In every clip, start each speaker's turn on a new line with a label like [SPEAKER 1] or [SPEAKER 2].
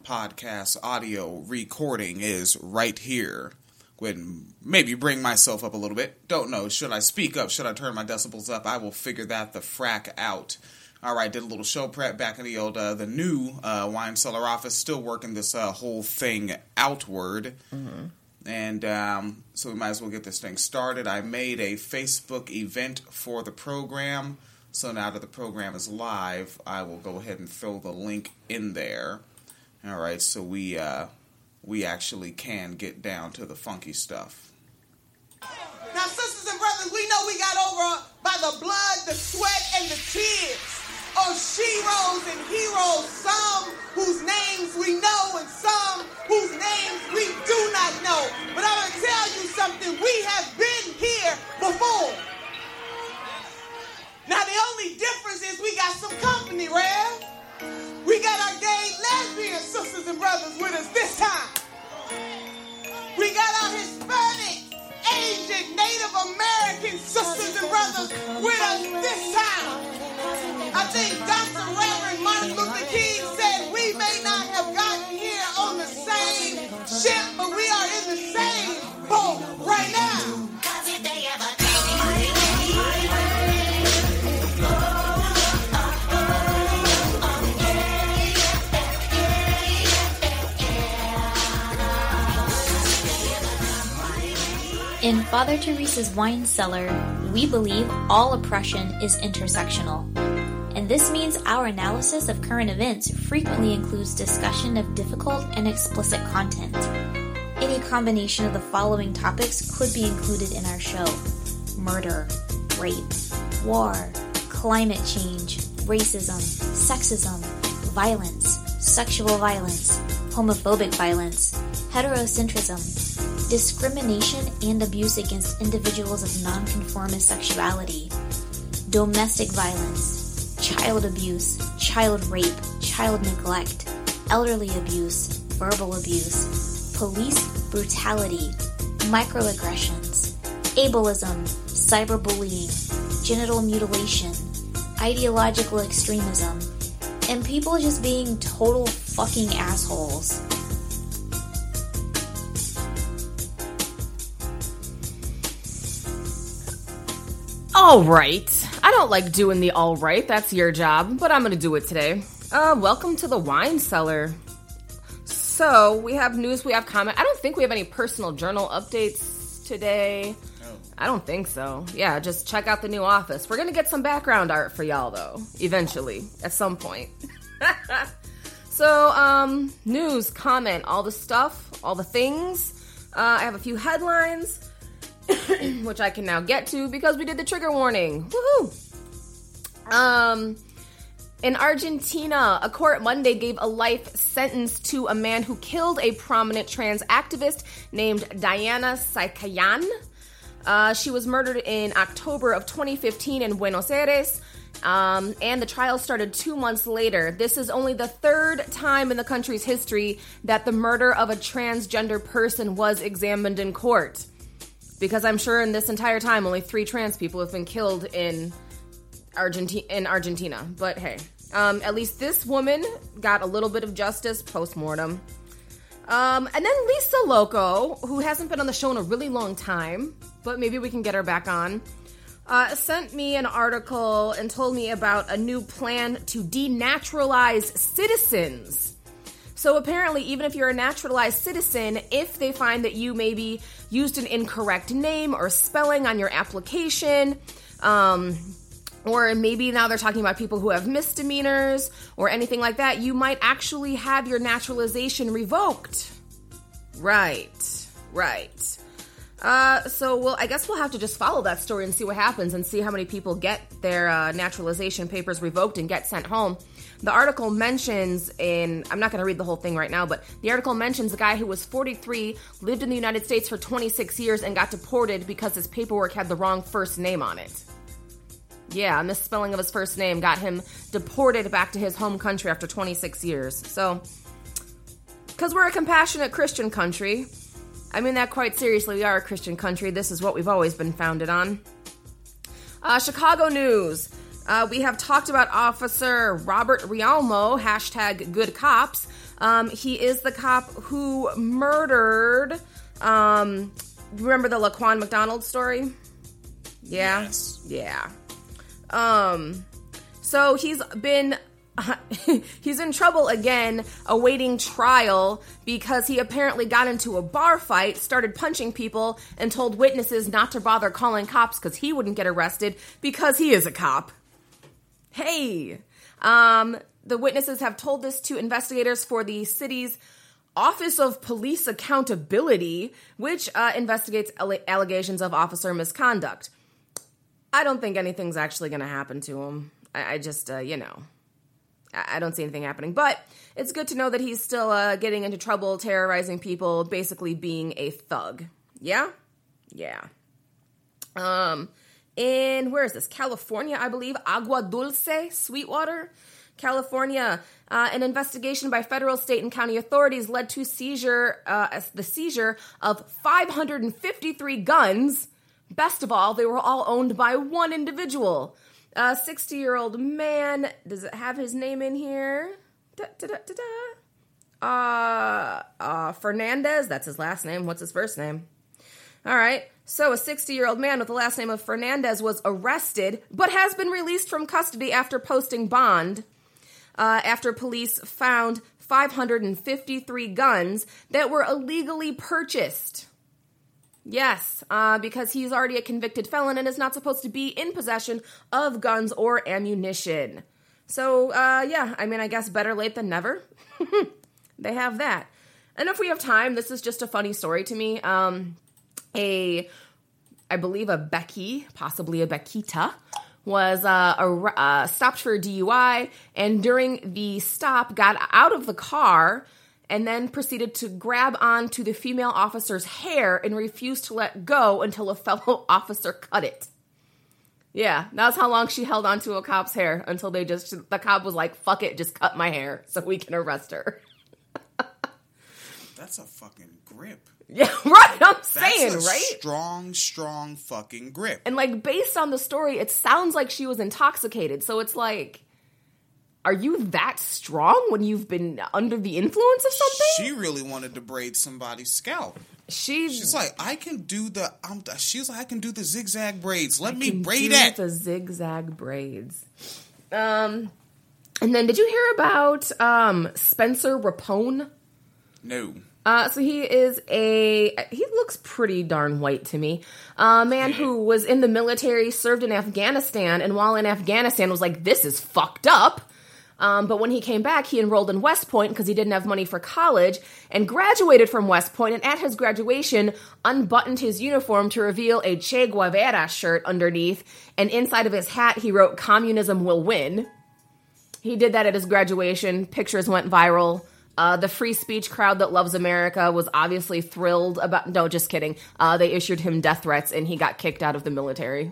[SPEAKER 1] podcast audio recording is right here. Go ahead and maybe bring myself up a little bit. Don't know. Should I speak up? Should I turn my decibels up? I will figure that the frack out. All right, did a little show prep back in the new wine cellar office. Still working this whole thing outward. Mm-hmm. And so we might as well get this thing started. I made a Facebook event for the program. So now that the program is live, I will go ahead and throw the link in there. All right, so we actually can get down to the funky stuff.
[SPEAKER 2] Now, sisters and brothers, we know we got over by the blood, the sweat, and the tears of sheroes and heroes, some whose names we know and some whose names we do not know. But I'm going to tell you something. We have been here before. Now, the only difference is we got some company, Rev. We got our gay lesbian sisters and brothers with us this time. We got our Hispanic, Asian, Native American sisters and brothers with us this time. I think Dr. Reverend Martin Luther King said we may not have gotten here on the same ship, but we are in the same boat right now.
[SPEAKER 3] In Father Teresa's Wine Cellar, we believe all oppression is intersectional. And this means our analysis of current events frequently includes discussion of difficult and explicit content. Any combination of the following topics could be included in our show: murder, rape, war, climate change, racism, sexism, violence, sexual violence, homophobic violence, heterocentrism, discrimination and abuse against individuals of nonconformist sexuality, domestic violence, child abuse, child rape, child neglect, elderly abuse, verbal abuse, police brutality, microaggressions, ableism, cyberbullying, genital mutilation, ideological extremism, and people just being total fucking assholes.
[SPEAKER 4] All right. I don't like doing the all right. That's your job, but I'm going to do it today. Welcome to the Wine Cellar. So, we have news, we have comment. I don't think we have any personal journal updates today. Oh. I don't think so. Yeah, just check out the new office. We're going to get some background art for y'all, though, eventually, at some point. So, news, comment, all the stuff, all the things. I have a few headlines, which I can now get to because we did the trigger warning. Woohoo! In Argentina, a court Monday gave a life sentence to a man who killed a prominent trans activist named Diana Saikayan. She was murdered in October of 2015 in Buenos Aires, and the trial started 2 months later. This is only the third time in the country's history that the murder of a transgender person was examined in court. Because I'm sure in this entire time, only 3 trans people have been killed in Argentina. But hey, at least this woman got a little bit of justice post-mortem. And then Lisa Loco, who hasn't been on the show in a really long time, but maybe we can get her back on, sent me an article and told me about a new plan to denaturalize citizens. So apparently, even if you're a naturalized citizen, if they find that you maybe used an incorrect name or spelling on your application, or maybe now they're talking about people who have misdemeanors or anything like that, you might actually have your naturalization revoked. Right. So I guess we'll have to just follow that story and see what happens and see how many people get their naturalization papers revoked and get sent home. The article mentions I'm not going to read the whole thing right now, but the article mentions a guy who was 43, lived in the United States for 26 years, and got deported because his paperwork had the wrong first name on it. Yeah, a misspelling of his first name got him deported back to his home country after 26 years. So, because we're a compassionate Christian country, I mean that quite seriously, we are a Christian country. This is what we've always been founded on. Chicago news. We have talked about Officer Robert Rialmo, hashtag good cops, He is the cop who murdered, remember the Laquan McDonald story? Yeah?
[SPEAKER 1] Yes.
[SPEAKER 4] Yeah. So he's been... he's in trouble again, awaiting trial, because he apparently got into a bar fight, started punching people, and told witnesses not to bother calling cops because he wouldn't get arrested because he is a cop. Hey! The witnesses have told this to investigators for the city's Office of Police Accountability, which investigates allegations of officer misconduct. I don't think anything's actually going to happen to him. I just, I don't see anything happening. But it's good to know that he's still getting into trouble, terrorizing people, basically being a thug. Yeah? Yeah. In, where is this? California, I believe. Agua Dulce, Sweetwater, California. An investigation by federal, state, and county authorities led to the seizure of 553 guns. Best of all, they were all owned by one individual. A 60-year-old man. Does it have his name in here? Fernandez. That's his last name. What's his first name? All right. So a 60-year-old man with the last name of Fernandez was arrested, but has been released from custody after posting bond. After police found 553 guns that were illegally purchased. Yes, because he's already a convicted felon and is not supposed to be in possession of guns or ammunition. So, yeah, I mean, I guess better late than never. They have that. And if we have time, this is just a funny story to me. I believe a Becky, possibly a Beckita, was stopped for a DUI, and during the stop got out of the car and then proceeded to grab onto the female officer's hair and refused to let go until a fellow officer cut it. Yeah, that's how long she held onto a cop's hair, until the cop was like, fuck it, just cut my hair so we can arrest her.
[SPEAKER 1] That's a fucking grip.
[SPEAKER 4] Yeah, right, I'm saying,
[SPEAKER 1] That's a
[SPEAKER 4] right?
[SPEAKER 1] strong fucking grip.
[SPEAKER 4] And like, based on the story, it sounds like she was intoxicated, so it's like, are you that strong when you've been under the influence of something?
[SPEAKER 1] She really wanted to braid somebody's scalp. She's like, I can do the zigzag braids. Let me braid it.
[SPEAKER 4] The zigzag braids. And then, did you hear about Spencer Rapone?
[SPEAKER 1] No.
[SPEAKER 4] So he looks pretty darn white to me. A man who was in the military, served in Afghanistan, and while in Afghanistan was like, this is fucked up. But when he came back, he enrolled in West Point because he didn't have money for college, and graduated from West Point, and at his graduation, unbuttoned his uniform to reveal a Che Guevara shirt underneath, and inside of his hat, he wrote, "Communism will win." He did that at his graduation. Pictures went viral. The free speech crowd that loves America was obviously thrilled about... No, just kidding. They issued him death threats, and he got kicked out of the military.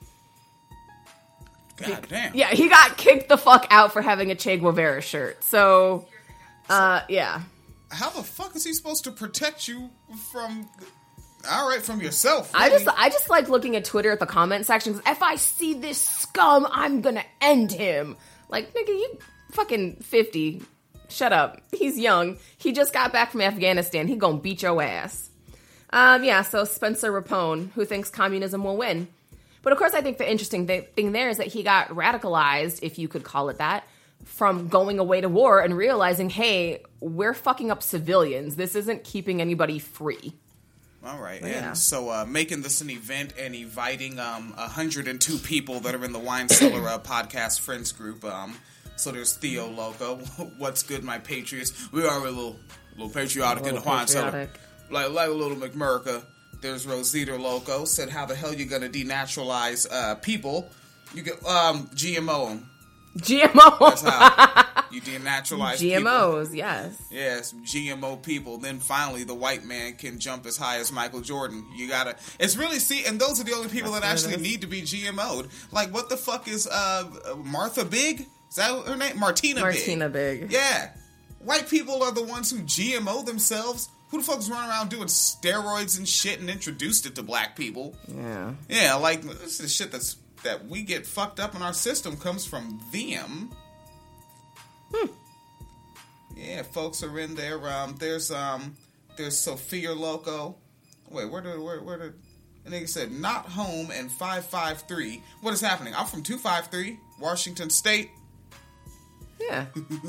[SPEAKER 1] God damn.
[SPEAKER 4] Yeah, he got kicked the fuck out for having a Che Guevara shirt. So, yeah.
[SPEAKER 1] How the fuck is he supposed to protect you from... All right, from yourself. Really?
[SPEAKER 4] I just like looking at Twitter at the comment section. If I see this scum, I'm gonna end him. Like, nigga, you fucking 50. Shut up. He's young. He just got back from Afghanistan. He gonna beat your ass. Yeah, so Spencer Rapone, who thinks communism will win. But of course, I think the interesting thing there is that he got radicalized, if you could call it that, from going away to war and realizing, hey, we're fucking up civilians. This isn't keeping anybody free.
[SPEAKER 1] All right.
[SPEAKER 4] Yeah.
[SPEAKER 1] And so making this an event and inviting 102 people that are in the Wine Cellar podcast friends group. So there's Theo Loco. What's good, my patriots? We are a little patriotic in the Wine Cellar. Like a little McMurrica. There's Rosita Loco. Said, how the hell you going to denaturalize people? You get GMO them.
[SPEAKER 4] GMO.
[SPEAKER 1] That's how you denaturalize
[SPEAKER 4] GMOs,
[SPEAKER 1] people.
[SPEAKER 4] Yes.
[SPEAKER 1] Yes, GMO people. Then finally the white man can jump as high as Michael Jordan. You gotta... It's really... See, and those are the only people that actually need to be GMO'd. Like, what the fuck is Martha Big? Is that her name? Martina
[SPEAKER 4] Big.
[SPEAKER 1] Yeah. White people are the ones who GMO themselves. Who the fuck is running around doing steroids and shit and introduced it to black people?
[SPEAKER 4] Yeah. Yeah,
[SPEAKER 1] like, this is shit that we get fucked up in our system comes from them. Yeah, folks are in there. There's Sophia Loco. Wait, where did and they said not home and 553. What is happening? I'm from 253, Washington State.
[SPEAKER 4] Yeah.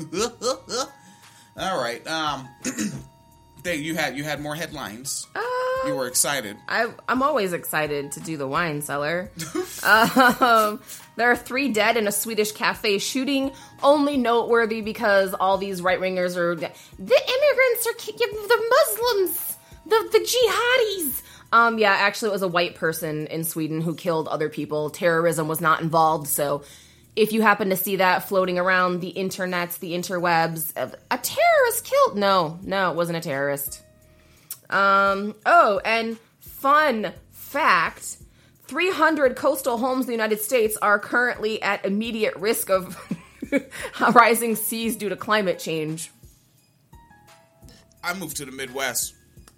[SPEAKER 1] All right. You had more headlines. You were excited.
[SPEAKER 4] I'm always excited to do the wine cellar. There are 3 dead in a Swedish cafe shooting. Only noteworthy because all these right-wingers are... The immigrants are the Muslims, the jihadis. Yeah, actually it was a white person in Sweden who killed other people. Terrorism was not involved, so if you happen to see that floating around the internets, the interwebs, a terrorist killed... No, it wasn't a terrorist. And fun fact, 300 coastal homes in the United States are currently at immediate risk of rising seas due to climate change.
[SPEAKER 1] I moved to the Midwest.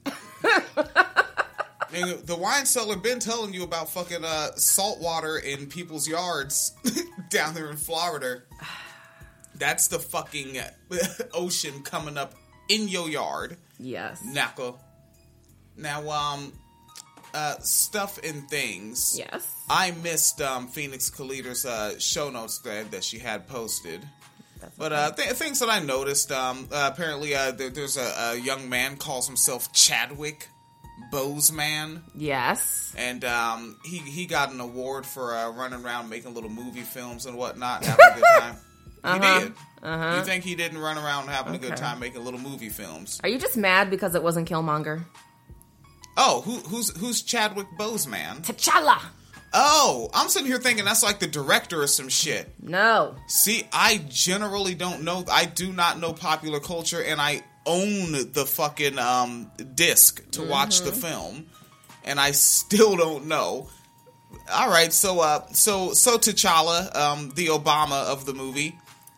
[SPEAKER 1] And the wine cellar been telling you about fucking salt water in people's yards down there in Florida. That's the fucking ocean coming up in your yard.
[SPEAKER 4] Yes.
[SPEAKER 1] Naka. Now, stuff and things.
[SPEAKER 4] Yes.
[SPEAKER 1] I missed Phoenix Kalita's show notes thread that she had posted. But things that I noticed, apparently there's a young man calls himself Chadwick Boseman. Yes. And he got an award for running around making little movie films and whatnot, having a good time. He did. You think he didn't run around having a good time making little movie films?
[SPEAKER 4] Are you just mad because it wasn't Killmonger?
[SPEAKER 1] Oh, who's Chadwick Boseman?
[SPEAKER 4] T'Challa.
[SPEAKER 1] Oh, I'm sitting here thinking that's like the director or some shit.
[SPEAKER 4] No.
[SPEAKER 1] See, I generally don't know. I do not know popular culture, and I own the fucking disc to watch the film, and I still don't know. All right, so T'Challa, the Obama of the movie,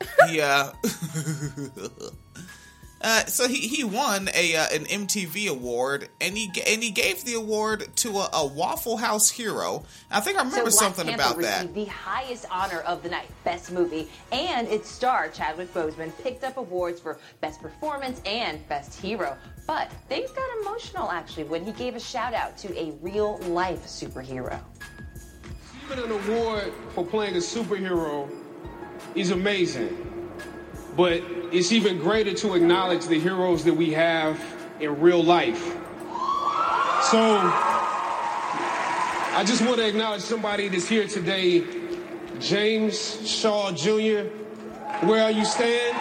[SPEAKER 1] so he won an MTV award, and he gave the award to a Waffle House hero. I think I remember something about that.
[SPEAKER 5] Received the highest honor of the night, Best Movie, and its star Chadwick Boseman picked up awards for Best Performance and Best Hero. But things got emotional actually when he gave a shout out to a real life superhero.
[SPEAKER 6] An award for playing a superhero is amazing. But it's even greater to acknowledge the heroes that we have in real life. So I just want to acknowledge somebody that's here today, James Shaw Jr. Where are you stand?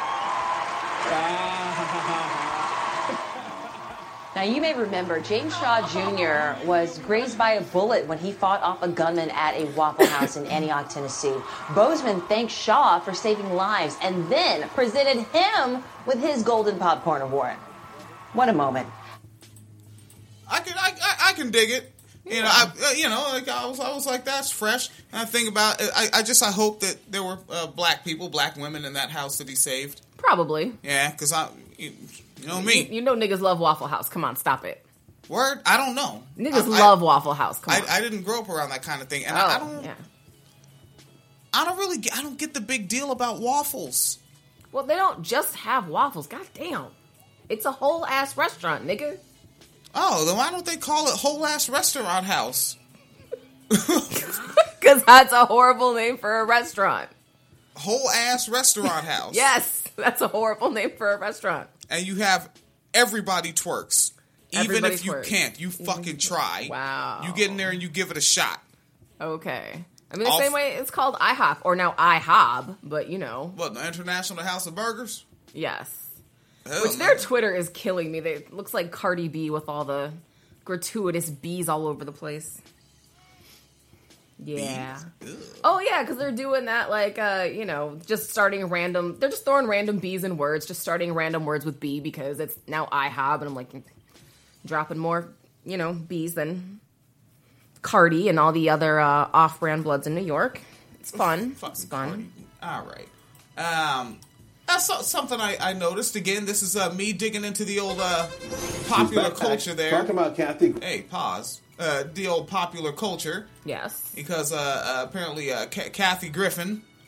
[SPEAKER 5] Now, you may remember James Shaw Jr. was grazed by a bullet when he fought off a gunman at a Waffle House in Antioch, Tennessee. Boseman thanked Shaw for saving lives and then presented him with his Golden Popcorn Award. What a moment.
[SPEAKER 1] I can dig it. You know, I was like, that's fresh. And I think about it, I hope that there were black women in that house that he saved.
[SPEAKER 4] Probably.
[SPEAKER 1] Yeah, because you know me.
[SPEAKER 4] You know niggas love Waffle House. Come on, stop it.
[SPEAKER 1] Word? I don't know.
[SPEAKER 4] Niggas love Waffle House. Come on.
[SPEAKER 1] I didn't grow up around that kind of thing. And I don't get the big deal about waffles.
[SPEAKER 4] Well, they don't just have waffles. God damn. It's a whole ass restaurant, nigga.
[SPEAKER 1] Oh, then why don't they call it Whole Ass Restaurant House?
[SPEAKER 4] Because that's a horrible name for a restaurant.
[SPEAKER 1] Whole Ass Restaurant House.
[SPEAKER 4] Yes, that's a horrible name for a restaurant.
[SPEAKER 1] And you have everybody twerks. Even if you can't, you fucking try.
[SPEAKER 4] Wow.
[SPEAKER 1] You get in there and you give it a shot.
[SPEAKER 4] Okay. I mean, the same way it's called IHOP, or now IHOB, but you know.
[SPEAKER 1] What, the International House of Burgers?
[SPEAKER 4] Yes. Which their Twitter is killing me. It looks like Cardi B with all the gratuitous bees all over the place. Yeah. Oh, yeah, because they're doing that, like, just starting random... They're just throwing random B's in words, just starting random words with B because it's now IHOB, and I'm, like, dropping more, B's than Cardi and all the other off-brand bloods in New York. It's fun. It's fun.
[SPEAKER 1] All right. That's something I noticed. Again, this is me digging into the old popular culture there.
[SPEAKER 7] Talk about Kathy.
[SPEAKER 1] Hey, pause. The old popular culture.
[SPEAKER 4] Yes.
[SPEAKER 1] Because apparently Kathy Griffin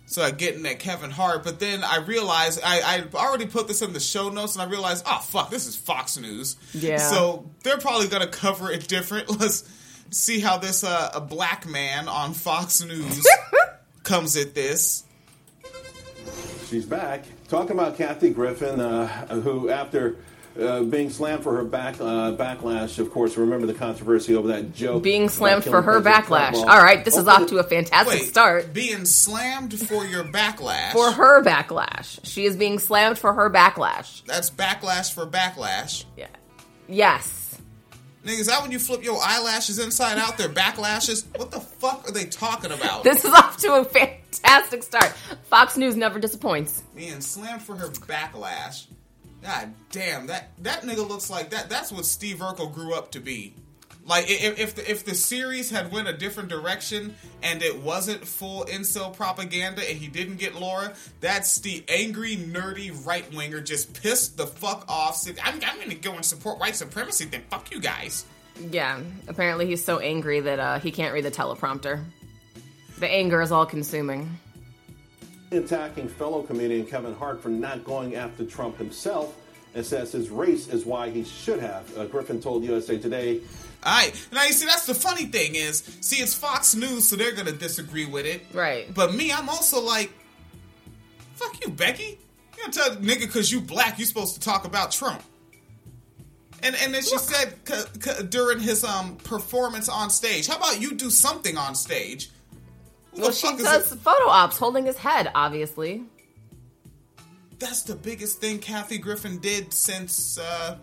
[SPEAKER 1] So getting at Kevin Hart, but then I realized I already put this in the show notes, and I realized, oh fuck, this is Fox News.
[SPEAKER 4] Yeah.
[SPEAKER 1] So they're probably gonna cover it different. Let's see how this a black man on Fox News comes at this.
[SPEAKER 7] She's back talking about Kathy Griffin, who after being slammed for her backlash, of course, remember the controversy over that joke.
[SPEAKER 4] Being slammed for her backlash. All right, this is off to a fantastic start.
[SPEAKER 1] Being slammed for your backlash.
[SPEAKER 4] For her backlash. She is being slammed for her backlash.
[SPEAKER 1] That's backlash for backlash.
[SPEAKER 4] Yeah. Yes.
[SPEAKER 1] Nigga, is that when you flip your eyelashes inside out? They're backlashes? What the fuck are they talking about?
[SPEAKER 4] This is off to a fantastic start. Fox News never disappoints.
[SPEAKER 1] Being slammed for her backlash. God damn, that nigga looks like that. That's what Steve Urkel grew up to be. Like, if the series had went a different direction and it wasn't full incel propaganda and he didn't get Laura, that's the angry, nerdy right-winger just pissed the fuck off. I'm going to go and support white supremacy, then fuck you guys.
[SPEAKER 4] Yeah, apparently he's so angry that he can't read the teleprompter. The anger is all-consuming.
[SPEAKER 7] Attacking fellow comedian Kevin Hart for not going after Trump himself and says his race is why he should have. Griffin told USA Today.
[SPEAKER 1] All right. Now, you see, that's the funny thing is, see, it's Fox News, so they're going to disagree with it.
[SPEAKER 4] Right.
[SPEAKER 1] But me, I'm also like, fuck you, Becky. You don't tell nigga because you black, you supposed to talk about Trump. And then she said during his performance on stage, how about you do something on stage?
[SPEAKER 4] Well, she does photo ops holding his head, obviously.
[SPEAKER 1] That's the biggest thing Kathy Griffin did since,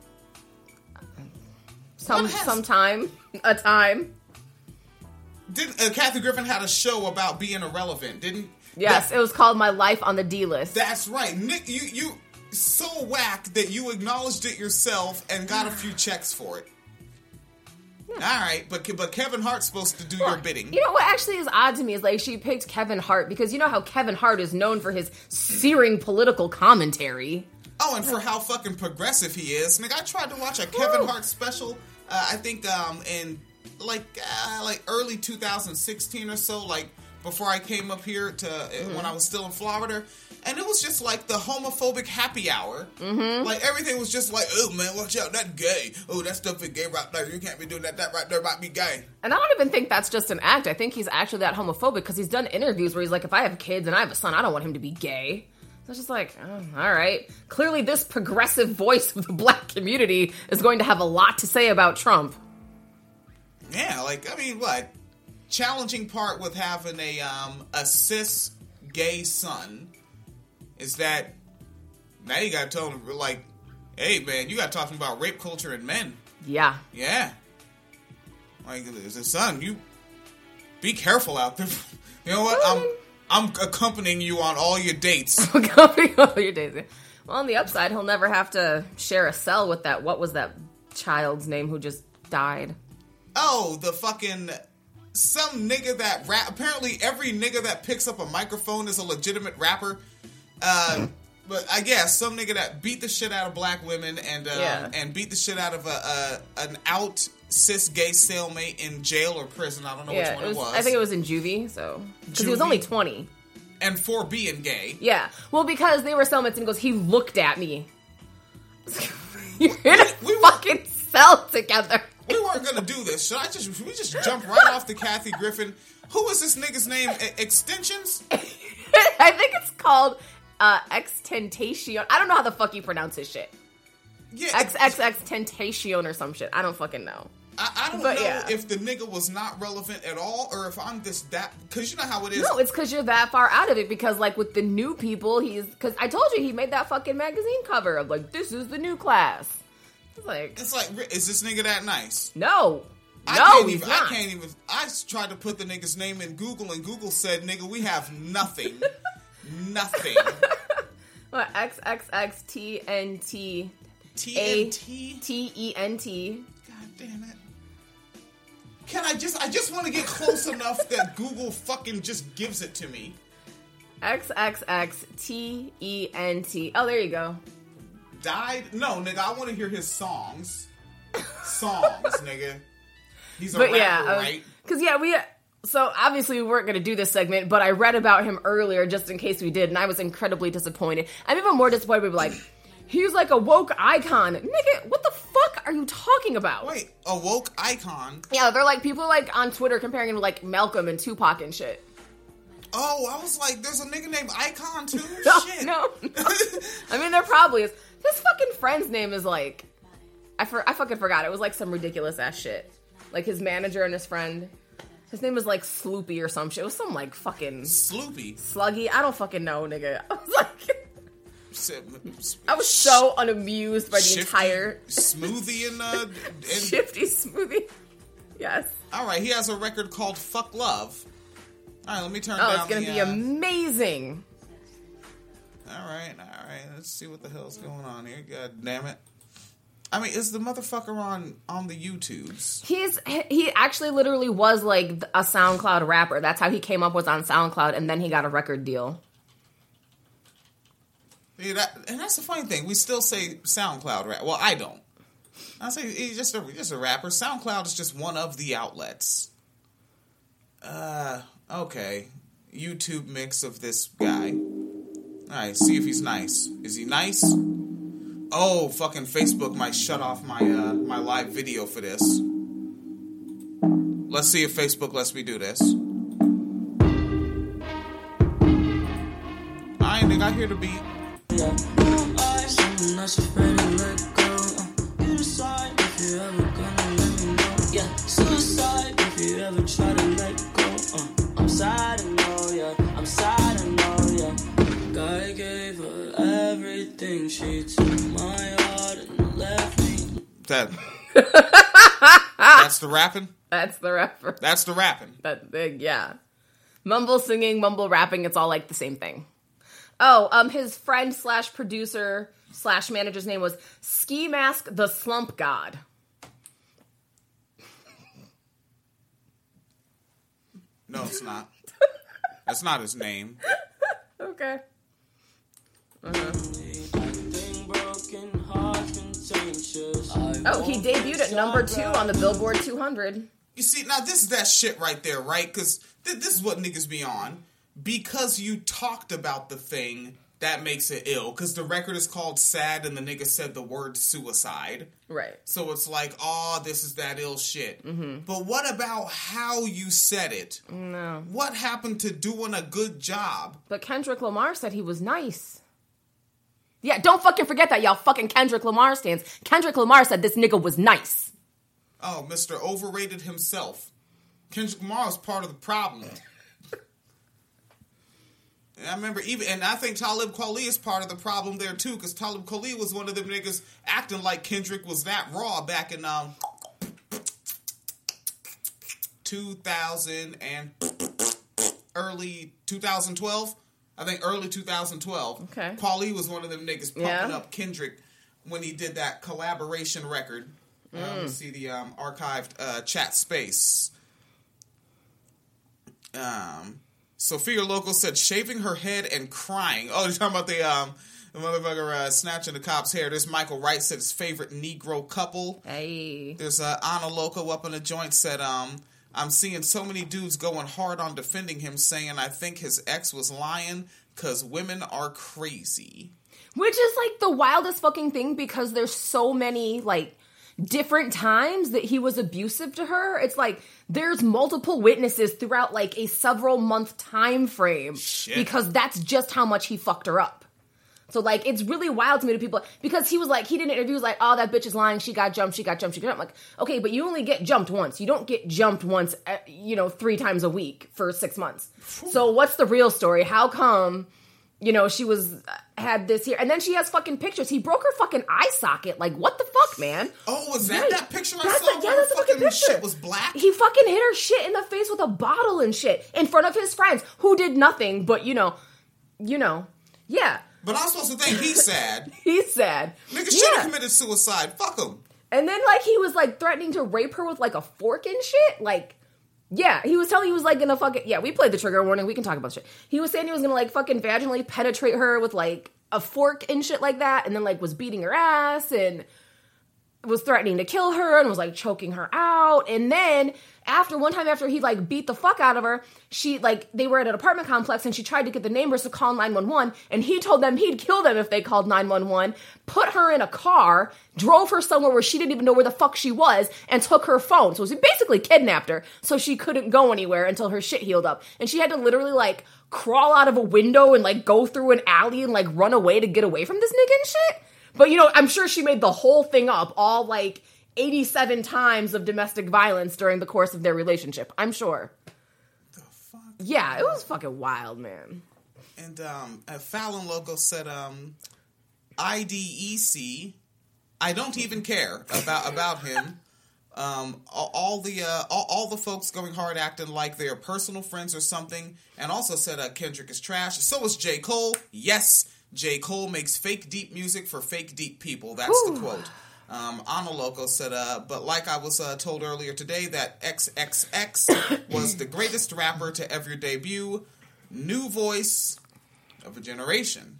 [SPEAKER 4] some time. A time.
[SPEAKER 1] Kathy Griffin had a show about being irrelevant, didn't?
[SPEAKER 4] Yes, it was called My Life on the D List.
[SPEAKER 1] That's right. Nick, you so whack that you acknowledged it yourself and got a few checks for it. All right, but Kevin Hart's supposed to do your bidding.
[SPEAKER 4] You know what actually is odd to me is like she picked Kevin Hart because you know how Kevin Hart is known for his searing political commentary.
[SPEAKER 1] Oh, and for how fucking progressive he is. Nigga, I tried to watch a Kevin Hart special, I think in like early 2016 or so, like before I came up here to when I was still in Florida. And it was just like the homophobic happy hour. Mm-hmm. Like everything was just like, oh man, watch out, that's gay. Oh, that stuff is gay right there. You can't be doing that. That right there might be gay.
[SPEAKER 4] And I don't even think that's just an act. I think he's actually that homophobic because he's done interviews where he's like, if I have kids and I have a son, I don't want him to be gay. So it's just like, oh, all right. Clearly this progressive voice of the black community is going to have a lot to say about Trump.
[SPEAKER 1] Yeah, like, I mean, what? Challenging part with having a cis gay son is that now you gotta tell them, like, hey, man, you gotta talk to them about rape culture and men.
[SPEAKER 4] Yeah.
[SPEAKER 1] Yeah. Like, as a son, you be careful out there. You know what? I'm accompanying you on all your dates.
[SPEAKER 4] Accompanying all your dates. Well, on the upside, he'll never have to share a cell with that, what was that child's name who just died?
[SPEAKER 1] Oh, the fucking... Some nigga that rap... Apparently, every nigga that picks up a microphone is a legitimate rapper. But I guess some nigga that beat the shit out of black women and beat the shit out of an out cis gay cellmate in jail or prison. I don't know which one it was.
[SPEAKER 4] I think it was in juvie, so... Because he was only 20.
[SPEAKER 1] And for being gay.
[SPEAKER 4] Yeah. Well, because they were cellmates and he goes, he looked at me. You're in a fucking cell together.
[SPEAKER 1] We weren't gonna do this. Should we just jump right off to Kathy Griffin? Who was this nigga's name? Extensions?
[SPEAKER 4] I think it's called Extentation. I don't know how the fuck you pronounce his shit.
[SPEAKER 1] Yeah,
[SPEAKER 4] XXXTentacion or some shit. I don't fucking know.
[SPEAKER 1] I don't know if the nigga was not relevant at all, or if I'm just that... Because you know how it is.
[SPEAKER 4] No, it's because you're that far out of it. Because, like, with the new people, because I told you he made that fucking magazine cover of, like, this is the new class. It's like,
[SPEAKER 1] is this nigga that nice?
[SPEAKER 4] No, he's not.
[SPEAKER 1] I can't even. I tried to put the nigga's name in Google, and Google said, "Nigga, we have nothing, nothing."
[SPEAKER 4] What? XXXTNT
[SPEAKER 1] TNT
[SPEAKER 4] TENT.
[SPEAKER 1] God damn it! Can I just want to get close enough that Google fucking just gives it to me.
[SPEAKER 4] XXXTENT. Oh, there you go.
[SPEAKER 1] Died? No, nigga, I want to hear his songs. Songs, nigga. He's a rapper, right?
[SPEAKER 4] Because, So obviously we weren't going to do this segment, but I read about him earlier just in case we did, and I was incredibly disappointed. I'm even more disappointed. People like, he's like a woke icon. Nigga, what the fuck are you talking about?
[SPEAKER 1] Wait, a woke icon?
[SPEAKER 4] Yeah, they're like, people like on Twitter comparing him to like Malcolm and Tupac and shit.
[SPEAKER 1] Oh, I was like, there's a nigga named Icon too?
[SPEAKER 4] No,
[SPEAKER 1] Shit.
[SPEAKER 4] no. I mean, there probably is. His fucking friend's name is like, I fucking forgot. It was like some ridiculous ass shit. Like his manager and his friend. His name was like Sloopy or some shit. It was some like fucking...
[SPEAKER 1] Sloopy?
[SPEAKER 4] Sluggy? I don't fucking know, nigga. I was like... I was so unamused by the
[SPEAKER 1] Shifty
[SPEAKER 4] entire...
[SPEAKER 1] Smoothie and
[SPEAKER 4] Shifty Smoothie. Yes.
[SPEAKER 1] Alright, he has a record called Fuck Love. Alright, let me turn down the...
[SPEAKER 4] Oh, it's gonna be amazing.
[SPEAKER 1] Alright. Let's see what the hell's going on here. God damn it. I mean, is the motherfucker on the YouTubes?
[SPEAKER 4] He actually literally was like a SoundCloud rapper. That's how he came up, was on SoundCloud, and then he got a record deal.
[SPEAKER 1] Yeah, and that's the funny thing. We still say SoundCloud rap. Well, I don't. I say he's just a rapper. SoundCloud is just one of the outlets. Okay. YouTube mix of this guy. Alright, see if he's nice. Is he nice? Oh, fucking Facebook might shut off my my live video for this. Let's see if Facebook lets me do this. Alright, nigga, I hear the beat.
[SPEAKER 8] Suicide if you ever try to let go. I'm sad, I know, yeah. I'm sad, I know, yeah. Guy gave her everything. She took my heart and left me.
[SPEAKER 1] That's the rapping?
[SPEAKER 4] That's the rapper.
[SPEAKER 1] That's the rapping.
[SPEAKER 4] Yeah. Mumble singing, mumble rapping, it's all like the same thing. Oh, his friend / producer / manager's name was Ski Mask the Slump God.
[SPEAKER 1] No, it's not. That's not his name.
[SPEAKER 4] Okay. Oh, he debuted at number 2 on the Billboard 200.
[SPEAKER 1] You see, now this is that shit right there, right? Because this is what niggas be on. Because you talked about the thing, that makes it ill. Because the record is called Sad and the nigga said the word suicide.
[SPEAKER 4] Right.
[SPEAKER 1] So it's like, oh, this is that ill shit. Mm-hmm. But what about how you said it?
[SPEAKER 4] No.
[SPEAKER 1] What happened to doing a good job?
[SPEAKER 4] But Kendrick Lamar said he was nice. Yeah, don't fucking forget that, y'all fucking Kendrick Lamar stands. Kendrick Lamar said this nigga was nice.
[SPEAKER 1] Oh, Mr. Overrated himself. Kendrick Lamar is part of the problem. And I remember and I think Talib Kweli is part of the problem there too, because Talib Kweli was one of them niggas acting like Kendrick was that raw back in 2000 and early 2012. I think early 2012.
[SPEAKER 4] Okay.
[SPEAKER 1] Kweli was one of them niggas pumping up Kendrick when he did that collaboration record. You see the archived chat space. Sophia Local said shaving her head and crying. Oh, you're talking about the motherfucker snatching the cop's hair. There's Michael Wright said his favorite Negro couple.
[SPEAKER 4] Hey.
[SPEAKER 1] There's Anna Loco up in the joint said, I'm seeing so many dudes going hard on defending him, saying I think his ex was lying because women are crazy.
[SPEAKER 4] Which is like the wildest fucking thing because there's so many like different times that he was abusive to her. It's like there's multiple witnesses throughout like a several month time frame.
[SPEAKER 1] Shit.
[SPEAKER 4] Because that's just how much he fucked her up. So like it's really wild to me to people because he was like he did an interview, he was like, oh, that bitch is lying, she got jumped. I'm like, okay, but you only get jumped once. You don't get jumped once 3 times a week for 6 months. So what's the real story? How come she had this here, and then she has fucking pictures. He broke her fucking eye socket. Like, what the fuck, man?
[SPEAKER 1] Oh, was that picture I saw?
[SPEAKER 4] That's the fucking picture.
[SPEAKER 1] Shit was black.
[SPEAKER 4] He fucking hit her shit in the face with a bottle and shit in front of his friends who did nothing. But yeah.
[SPEAKER 1] But I'm supposed to think he's sad.
[SPEAKER 4] He's sad.
[SPEAKER 1] Nigga should have committed suicide. Fuck him.
[SPEAKER 4] And then like he was like threatening to rape her with like a fork and shit. Like. Yeah, he was like gonna fucking, we played the trigger warning, we can talk about shit. He was saying he was gonna like fucking vaginally penetrate her with like a fork and shit like that, and then like was beating her ass, and was threatening to kill her and was like choking her out. And then one time after he like beat the fuck out of her, she like, they were at an apartment complex and she tried to get the neighbors to call 911, and he told them he'd kill them if they called 911, put her in a car, drove her somewhere where she didn't even know where the fuck she was, and took her phone. So he basically kidnapped her so she couldn't go anywhere until her shit healed up. And she had to literally like crawl out of a window and like go through an alley and like run away to get away from this nigga and shit. But, you know, I'm sure she made the whole thing up, all, like, 87 times of domestic violence during the course of their relationship. I'm sure.
[SPEAKER 1] The fuck?
[SPEAKER 4] Yeah, it was fucking wild, man.
[SPEAKER 1] And Fallon Loco said, IDEC, I don't even care about him. All the folks going hard acting like they're personal friends or something. And also said Kendrick is trash. So is J. Cole. Yes, J. Cole makes fake deep music for fake deep people. That's the quote. Ana Loco said, but like I was told earlier today, that XXX was the greatest rapper to ever debut. New voice of a generation.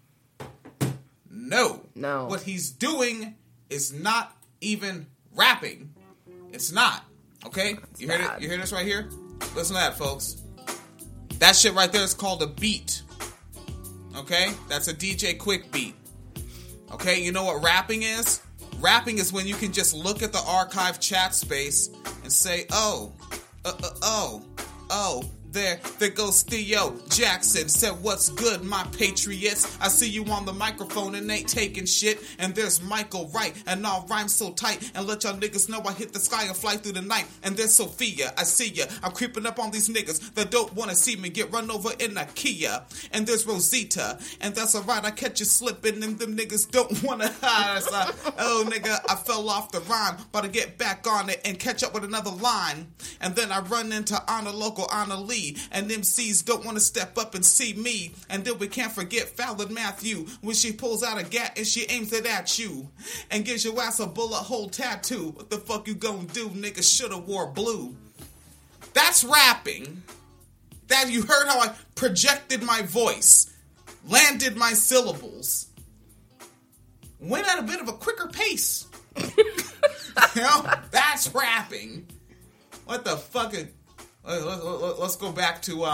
[SPEAKER 1] No. What he's doing is not even rapping. It's not. Okay? You hear it? You hear this right here? Listen to that, folks. That shit right there is called a beat. Okay? That's a DJ Quick beat. Okay? You know what rapping is? Rapping is when you can just look at the archive chat space and say, there goes Theo Jackson. Said, what's good, my patriots? I see you on the microphone and ain't taking shit. And there's Michael Wright, and I'll rhyme so tight and let y'all niggas know I hit the sky and fly through the night. And there's Sophia, I see ya. I'm creeping up on these niggas that don't want to see me get run over in a Kia. And there's Rosita, and that's alright, I catch you slipping, and them niggas don't want to hide. Oh, nigga, I fell off the rhyme, about to get back on it and catch up with another line. And then I run into Ana Loco, Ana Lee, and MCs don't want to step up and see me. And then we can't forget Fallon Matthew when she pulls out a gat and she aims it at you and gives your ass a bullet hole tattoo. What the fuck you gonna do, nigga? Shoulda wore blue. That's rapping. That you heard how I projected my voice, landed my syllables, went at a bit of a quicker pace. You know, that's rapping. What the fuck? Let's go back to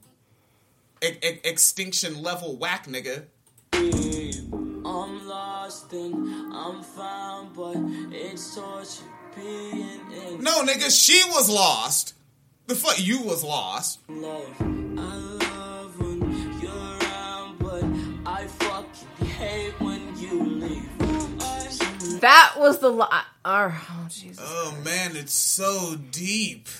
[SPEAKER 1] extinction level whack nigga.
[SPEAKER 8] I'm lost and I'm found, but it's torture being in.
[SPEAKER 1] No, nigga, she was lost. The fuck, you was lost.
[SPEAKER 8] Love. I love when you're around, but I fucking hate when you leave.
[SPEAKER 4] That was the oh, Jesus.
[SPEAKER 1] Oh, man, it's so deep.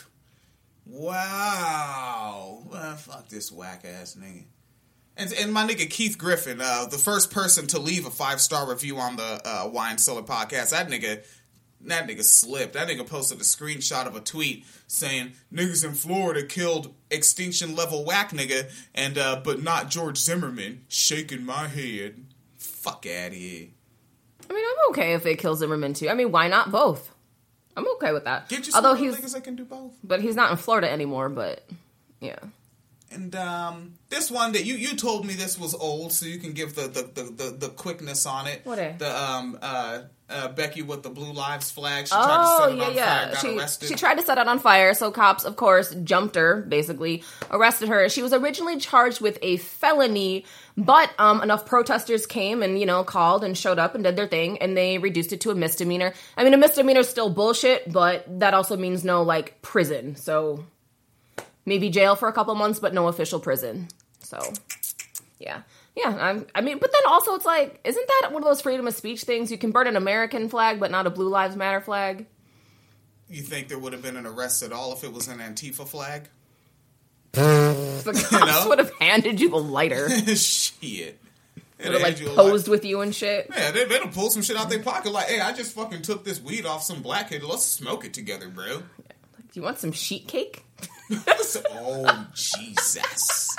[SPEAKER 1] Wow. Fuck this whack-ass nigga. And my nigga Keith Griffin, the first person to leave a 5-star review on the Wine Cellar podcast, that nigga slipped. That nigga posted a screenshot of a tweet saying, niggas in Florida killed extinction level whack nigga, and but not George Zimmerman. Shaking my head. Fuck out of here.
[SPEAKER 4] I mean, I'm okay if they kill Zimmerman too. I mean, why not both? I'm okay with that.
[SPEAKER 1] Get you some niggas that can do both.
[SPEAKER 4] But he's not in Florida anymore, but yeah.
[SPEAKER 1] And this one that you told me this was old, so you can give the quickness on it.
[SPEAKER 4] What?
[SPEAKER 1] The Becky with the Blue Lives flag. She tried to set it on fire, got arrested.
[SPEAKER 4] She tried to set it on fire, so cops, of course, jumped her, basically, arrested her. She was originally charged with a felony, but enough protesters came and, you know, called and showed up and did their thing, and they reduced it to a misdemeanor. I mean, a misdemeanor is still bullshit, but that also means no, like, prison. So maybe jail for a couple months, but no official prison. So, yeah. Yeah, I mean, but then also it's like, isn't that one of those freedom of speech things? You can burn an American flag, but not a Blue Lives Matter flag?
[SPEAKER 1] You think there would have been an arrest at all if it was an Antifa flag?
[SPEAKER 4] The cops would have handed you the lighter.
[SPEAKER 1] Shit.
[SPEAKER 4] Would have, like, posed with you and shit.
[SPEAKER 1] Yeah, they'd have pulled some shit out their pocket like, hey, I just fucking took this weed off some black kid. Let's smoke it together, bro.
[SPEAKER 4] Yeah. Do you want some sheet cake?
[SPEAKER 1] Oh, Jesus.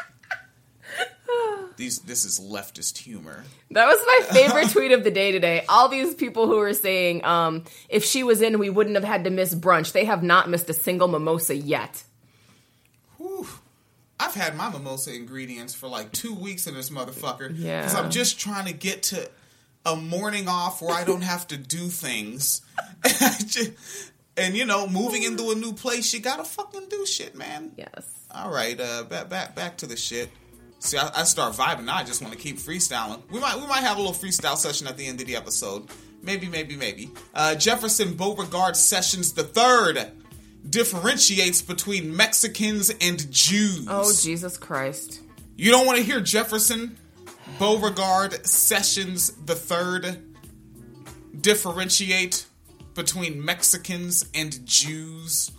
[SPEAKER 1] This is leftist humor.
[SPEAKER 4] That was my favorite tweet of the day today. All these people who were saying, if she was in, we wouldn't have had to miss brunch. They have not missed a single mimosa yet.
[SPEAKER 1] Whew. I've had my mimosa ingredients for like 2 weeks in this motherfucker.
[SPEAKER 4] Yeah.
[SPEAKER 1] Because I'm just trying to get to a morning off where I don't have to do things. And, you know, moving into a new place, you gotta fucking do shit, man.
[SPEAKER 4] Yes.
[SPEAKER 1] All right, back to the shit. See, I start vibing now. I just want to keep freestyling. We might have a little freestyle session at the end of the episode. Maybe. Jefferson Beauregard Sessions III differentiates between Mexicans and Jews.
[SPEAKER 4] Oh, Jesus Christ.
[SPEAKER 1] You don't want to hear Jefferson Beauregard Sessions III differentiate between Mexicans and Jews?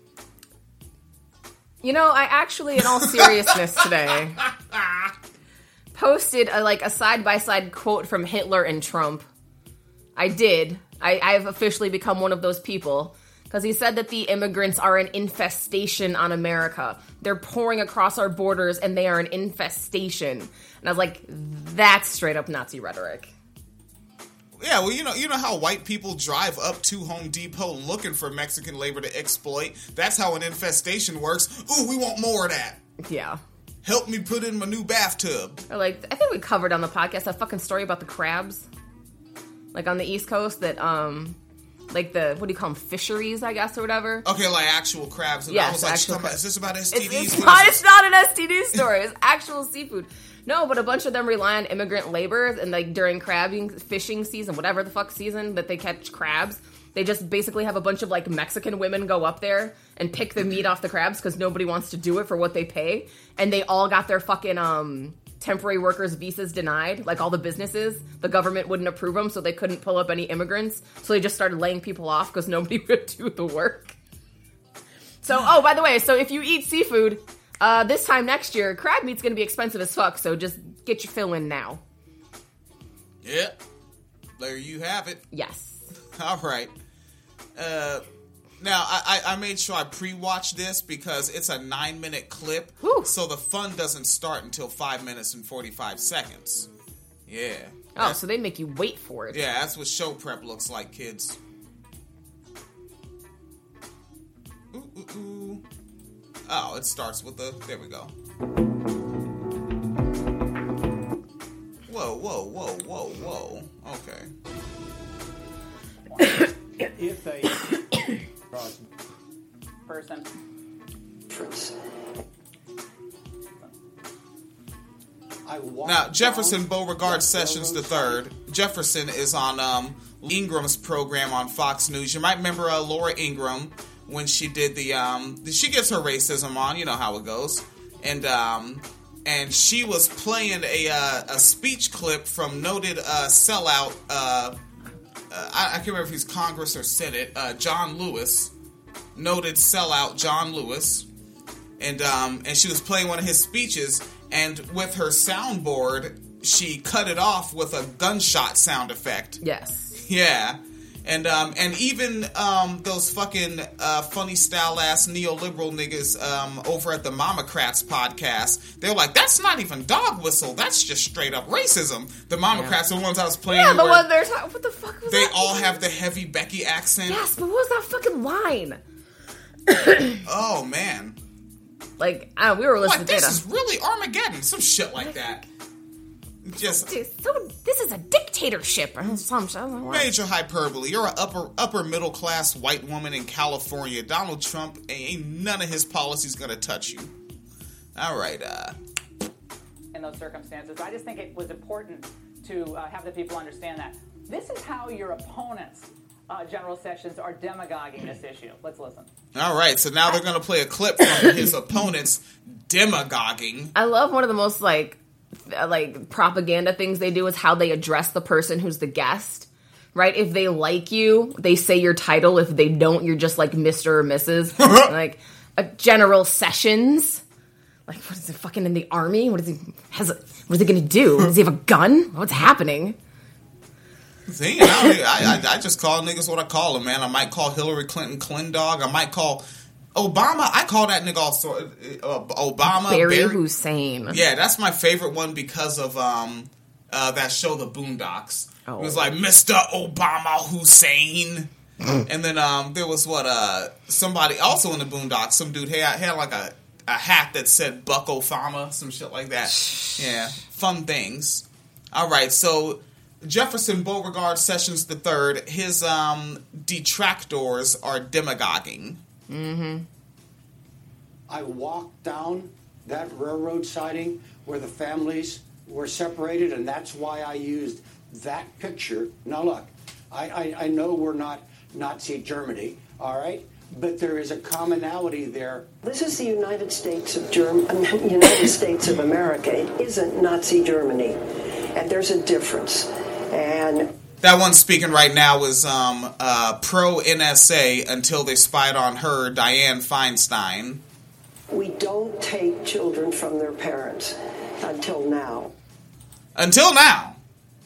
[SPEAKER 4] You know, I actually, in all seriousness today, posted a side-by-side quote from Hitler and Trump. I did. I've officially become one of those people. Because he said that the immigrants are an infestation on America. They're pouring across our borders and they are an infestation. And I was like, that's straight up Nazi rhetoric.
[SPEAKER 1] Yeah, well, you know how white people drive up to Home Depot looking for Mexican labor to exploit? That's how an infestation works. Ooh, we want more of that.
[SPEAKER 4] Yeah.
[SPEAKER 1] Help me put in my new bathtub.
[SPEAKER 4] Or I think we covered on the podcast that fucking story about the crabs. Like on the East Coast that, what do you call them, fisheries, I guess, or whatever?
[SPEAKER 1] Okay, like actual crabs. And
[SPEAKER 4] yes,
[SPEAKER 1] I was like,
[SPEAKER 4] actual crabs.
[SPEAKER 1] Is this about STDs?
[SPEAKER 4] It's not an STD story. It's actual seafood. No, but a bunch of them rely on immigrant labor, and like during fishing season, whatever the fuck season that they catch crabs, they just basically have a bunch of like Mexican women go up there and pick the meat off the crabs because nobody wants to do it for what they pay, and they all got their fucking temporary workers visas denied. Like all the businesses, the government wouldn't approve them, so they couldn't pull up any immigrants. So they just started laying people off because nobody would do the work. So, oh, by the way, so if you eat seafood. This time next year, crab meat's gonna be expensive as fuck, so just get your fill in now.
[SPEAKER 1] Yep. There you have it.
[SPEAKER 4] Yes.
[SPEAKER 1] All right. Now, I made sure I pre-watched this because it's a 9-minute clip, so the fun doesn't start until 5 minutes and 45 seconds. Yeah.
[SPEAKER 4] Oh, so they make you wait for it.
[SPEAKER 1] Yeah, that's what show prep looks like, kids. Ooh. Oh, it starts with there we go. Whoa. Okay.
[SPEAKER 9] If a person.
[SPEAKER 1] Now, Jefferson Beauregard Sessions III. Jefferson is on Ingram's program on Fox News. You might remember Laura Ingraham. When she did she gets her racism on, you know how it goes, and she was playing a speech clip from noted sellout. I can't remember if he's Congress or Senate. John Lewis, noted sellout John Lewis, and she was playing one of his speeches, and with her soundboard, she cut it off with a gunshot sound effect.
[SPEAKER 4] Yes.
[SPEAKER 1] Yeah. And even those fucking funny style ass neoliberal niggas over at the Mamocrats podcast, they're like, that's not even dog whistle, that's just straight up racism. The Mamocrats are the ones I was playing.
[SPEAKER 4] Yeah, the one they're talking. What the fuck was
[SPEAKER 1] they
[SPEAKER 4] that?
[SPEAKER 1] They all have the heavy Becky accent.
[SPEAKER 4] Yes, but what was that fucking line?
[SPEAKER 1] Oh man,
[SPEAKER 4] like we were listening
[SPEAKER 1] like,
[SPEAKER 4] to
[SPEAKER 1] this is really Armageddon, some shit like that. Just
[SPEAKER 4] so this is a dictatorship or some shit.
[SPEAKER 1] Major hyperbole. You're an upper middle class white woman in California. Donald Trump, ain't none of his policies gonna touch you. All right.
[SPEAKER 9] In those circumstances, I just think it was important to have the people understand that this is how your opponents, General Sessions, are demagoguing this issue. Let's listen.
[SPEAKER 1] All right. So now they're gonna play a clip from his opponents demagoguing.
[SPEAKER 4] I love one of the most like propaganda things they do is how they address the person who's the guest, right? If they like you, they say your title. If they don't, you're just like Mr. or Mrs. Like a General Sessions. Like, what is it, fucking in the army? What is he gonna do? Does he have a gun? What's happening?
[SPEAKER 1] See, I just call niggas what I call them, man. I might call Hillary Clinton Clindog. I might call Obama, I call that nigga also Obama.
[SPEAKER 4] Barry Hussein.
[SPEAKER 1] Yeah, that's my favorite one because of that show, The Boondocks. Oh. It was like, Mr. Obama Hussein. And then there was somebody also in The Boondocks, some dude had like a hat that said Buck Obama, some shit like that. Yeah, fun things. All right, so Jefferson Beauregard Sessions III, his detractors are demagoguing.
[SPEAKER 4] Mm-hmm.
[SPEAKER 10] I walked down that railroad siding where the families were separated, and that's why I used that picture. Now look, I know we're not Nazi Germany, all right? But there is a commonality there.
[SPEAKER 11] This is the United States of United States of America. It isn't Nazi Germany, and there's a difference. And
[SPEAKER 1] that one speaking right now is pro NSA until they spied on her, Dianne Feinstein.
[SPEAKER 11] We don't take children from their parents until now.
[SPEAKER 1] Until now.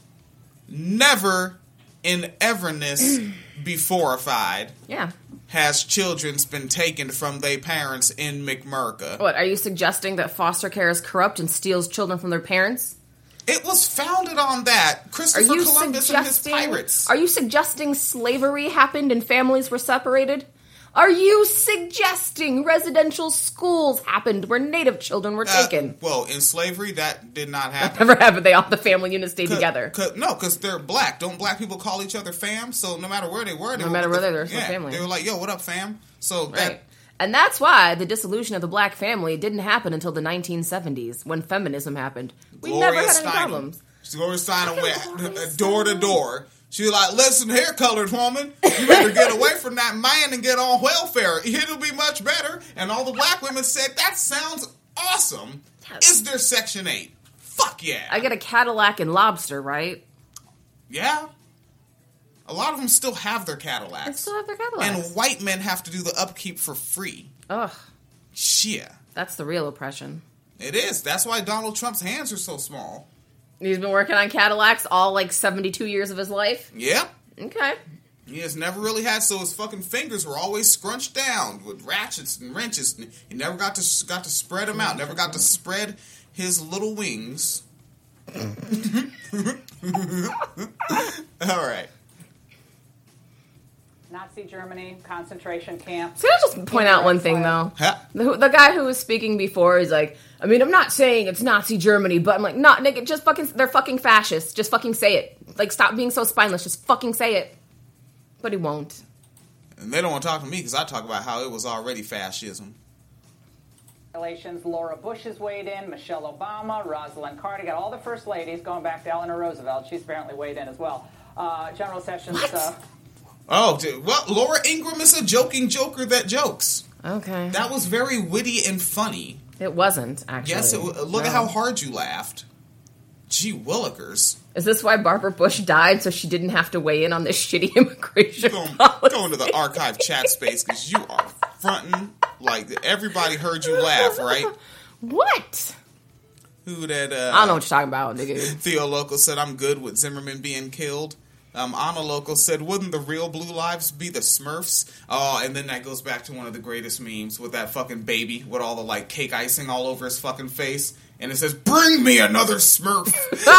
[SPEAKER 1] Never in everness beforified.
[SPEAKER 4] Yeah.
[SPEAKER 1] Has children been taken from their parents in McMurka.
[SPEAKER 4] What, are you suggesting that foster care is corrupt and steals children from their parents?
[SPEAKER 1] It was founded on that. Christopher Columbus and his pirates.
[SPEAKER 4] Are you suggesting slavery happened and families were separated? Are you suggesting residential schools happened where native children were taken?
[SPEAKER 1] Well, in slavery, that did not happen.
[SPEAKER 4] That never happened. The family units stayed together.
[SPEAKER 1] No, because they're black. Don't black people call each other fam? So no matter where they were,
[SPEAKER 4] they were still family.
[SPEAKER 1] They were like, yo, what up, fam? So
[SPEAKER 4] right. And that's why the dissolution of the black family didn't happen until the 1970s, when feminism happened. We never had any problems.
[SPEAKER 1] Gloria Steinem went door to door. She was like, listen here, colored woman, you better get away from that man and get on welfare. It'll be much better. And all the black women said, that sounds awesome. Is there Section 8? Fuck yeah.
[SPEAKER 4] I get a Cadillac and lobster, right?
[SPEAKER 1] Yeah. A lot of them still have their Cadillacs.
[SPEAKER 4] They still have their Cadillacs.
[SPEAKER 1] And white men have to do the upkeep for free.
[SPEAKER 4] Ugh.
[SPEAKER 1] Shit.
[SPEAKER 4] That's the real oppression.
[SPEAKER 1] It is. That's why Donald Trump's hands are so small.
[SPEAKER 4] He's been working on Cadillacs all 72 years of his life?
[SPEAKER 1] Yep.
[SPEAKER 4] Okay.
[SPEAKER 1] He has never really had, so his fucking fingers were always scrunched down with ratchets and wrenches. He never got to spread them out. Never got to spread his little wings. All right.
[SPEAKER 9] Nazi Germany, concentration camps.
[SPEAKER 4] Can I just point out one thing, though? The guy who was speaking before is like, I mean, I'm not saying it's Nazi Germany, but I'm like, not, nigga, just fucking, they're fucking fascists. Just fucking say it. Like, stop being so spineless. Just fucking say it. But he won't.
[SPEAKER 1] And they don't want to talk to me because I talk about how it was already fascism.
[SPEAKER 9] Relations. Laura Bush has weighed in, Michelle Obama, Rosalind Carter, got all the first ladies going back to Eleanor Roosevelt. She's apparently weighed in as well. General Sessions.
[SPEAKER 1] Well, Laura Ingraham is a joking joker that jokes.
[SPEAKER 4] Okay.
[SPEAKER 1] That was very witty and funny.
[SPEAKER 4] It wasn't, actually.
[SPEAKER 1] Yes, look at how hard you laughed. Gee willikers.
[SPEAKER 4] Is this why Barbara Bush died, so she didn't have to weigh in on this shitty immigration policy?
[SPEAKER 1] Go into the archive chat space, because you are fronting like everybody heard you laugh, right?
[SPEAKER 4] What?
[SPEAKER 1] Who that?
[SPEAKER 4] I don't know what you're talking about, nigga.
[SPEAKER 1] Theo Loco said, I'm good with Zimmerman being killed. Anna Loco said, wouldn't the real Blue Lives be the Smurfs? Oh, and then that goes back to one of the greatest memes with that fucking baby with all the cake icing all over his fucking face. And it says, bring me another Smurf.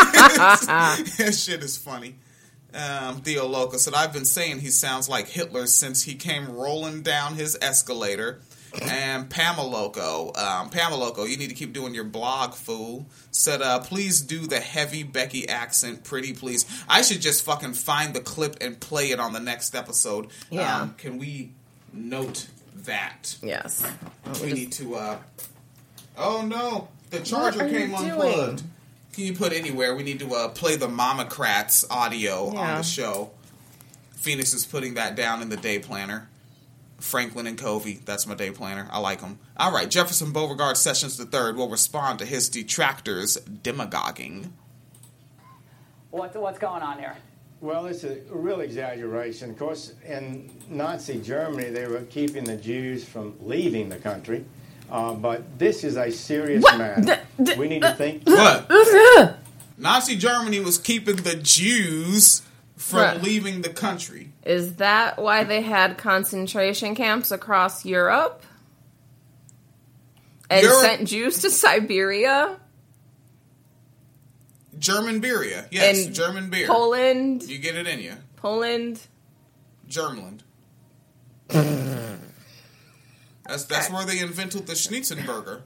[SPEAKER 1] That shit is funny. Theo Loco said, I've been saying he sounds like Hitler since he came rolling down his escalator. And Pamela Loco, you need to keep doing your blog, fool. Said, please do the heavy Becky accent, pretty please. I should just fucking find the clip and play it on the next episode.
[SPEAKER 4] Yeah.
[SPEAKER 1] Can we note that?
[SPEAKER 4] Yes.
[SPEAKER 1] We need to, oh no, the charger came unplugged. Can you put anywhere? We need to play the Mamacrats audio on the show. Phoenix is putting that down in the day planner. Franklin and Covey, that's my day planner. I like them. All right, Jefferson Beauregard Sessions III will respond to his detractors' demagoguing.
[SPEAKER 9] What's going on here?
[SPEAKER 12] Well, it's a real exaggeration. Of course, in Nazi Germany, they were keeping the Jews from leaving the country. But this is a serious matter. We need to think.
[SPEAKER 1] What? Nazi Germany was keeping the Jews from leaving the country.
[SPEAKER 4] Is that why they had concentration camps across Europe? And sent Jews to Siberia?
[SPEAKER 1] German beer, yes,
[SPEAKER 4] and
[SPEAKER 1] German beer.
[SPEAKER 4] Poland.
[SPEAKER 1] You get it in you.
[SPEAKER 4] Poland.
[SPEAKER 1] Germland. That's where they invented the Schnitzenburger.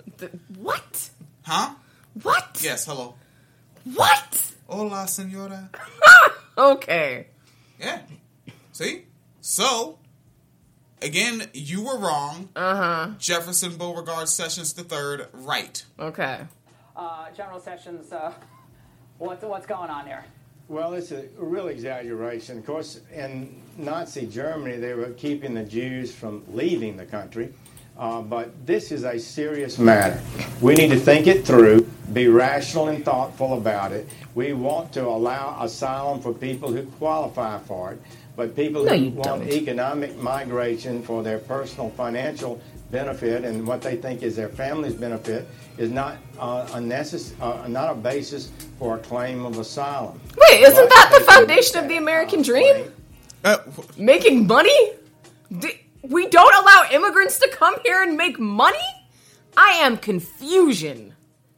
[SPEAKER 4] What?
[SPEAKER 1] Huh?
[SPEAKER 4] What?
[SPEAKER 1] Yes, hello.
[SPEAKER 4] What?
[SPEAKER 1] Hola, senora.
[SPEAKER 4] Okay.
[SPEAKER 1] Yeah. See? So, again, you were wrong. Jefferson Beauregard Sessions III, right.
[SPEAKER 4] Okay.
[SPEAKER 9] General Sessions, what's going on here?
[SPEAKER 12] Well, it's a real exaggeration. Of course, in Nazi Germany, they were keeping the Jews from leaving the country. But this is a serious matter. We need to think it through, be rational and thoughtful about it. We want to allow asylum for people who qualify for it, but people who want economic migration for their personal financial benefit and what they think is their family's benefit is not not a basis for a claim of asylum.
[SPEAKER 4] Wait, isn't that the foundation of the American dream? Making money? We don't allow immigrants to come here and make money? I am confusion.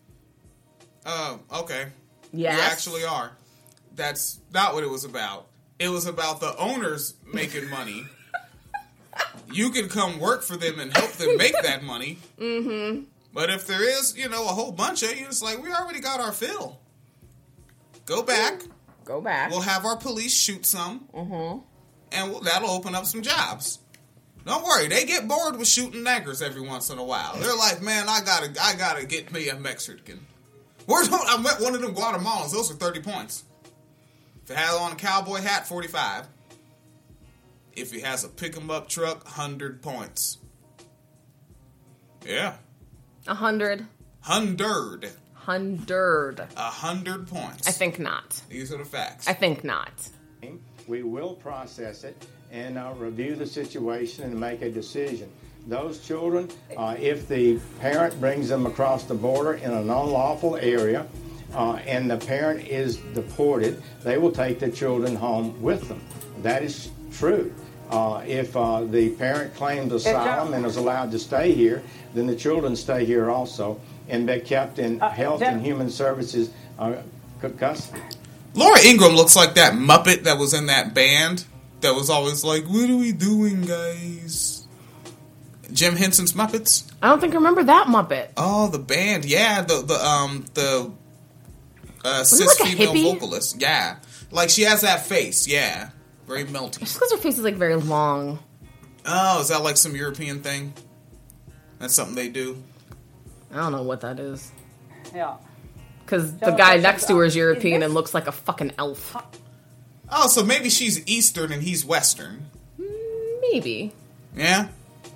[SPEAKER 1] Okay.
[SPEAKER 4] Yes.
[SPEAKER 1] You actually are. That's not what it was about. It was about the owners making money. You can come work for them and help them make that money.
[SPEAKER 4] Mm-hmm.
[SPEAKER 1] But if there is, a whole bunch of you, it's like, we already got our fill. Go back.
[SPEAKER 4] Go back.
[SPEAKER 1] We'll have our police shoot some.
[SPEAKER 4] Mm-hmm.
[SPEAKER 1] And that'll open up some jobs. Don't worry, they get bored with shooting niggers every once in a while. They're like, man, I gotta get me a Mexican. I met one of them Guatemalans. Those are 30 points. If it has on a cowboy hat, 45. If he has a pick-em-up truck, 100 points. Yeah.
[SPEAKER 4] 100.
[SPEAKER 1] 100.
[SPEAKER 4] 100.
[SPEAKER 1] 100 points.
[SPEAKER 4] I think not.
[SPEAKER 1] These are the facts.
[SPEAKER 4] I think not.
[SPEAKER 12] We will process it and review the situation and make a decision. Those children, if the parent brings them across the border in an unlawful area and the parent is deported, they will take the children home with them. That is true. If the parent claims asylum and is allowed to stay here, then the children stay here also and be kept in Health and Human Services custody.
[SPEAKER 1] Laura Ingraham looks like that Muppet that was in that band that was always like, what are we doing, guys? Jim Henson's Muppets?
[SPEAKER 4] I don't think I remember that Muppet.
[SPEAKER 1] Oh, the band. Yeah, the cis
[SPEAKER 4] like
[SPEAKER 1] female vocalist. Yeah. Like, she has that face. Yeah. Very melty.
[SPEAKER 4] Just because her face is, like, very long.
[SPEAKER 1] Oh, is that like some European thing? That's something they do?
[SPEAKER 4] I don't know what that is.
[SPEAKER 9] Yeah.
[SPEAKER 4] Because the guy next to her is European and looks like a fucking elf.
[SPEAKER 1] Oh, so maybe she's Eastern and he's Western.
[SPEAKER 4] Maybe.
[SPEAKER 1] Yeah?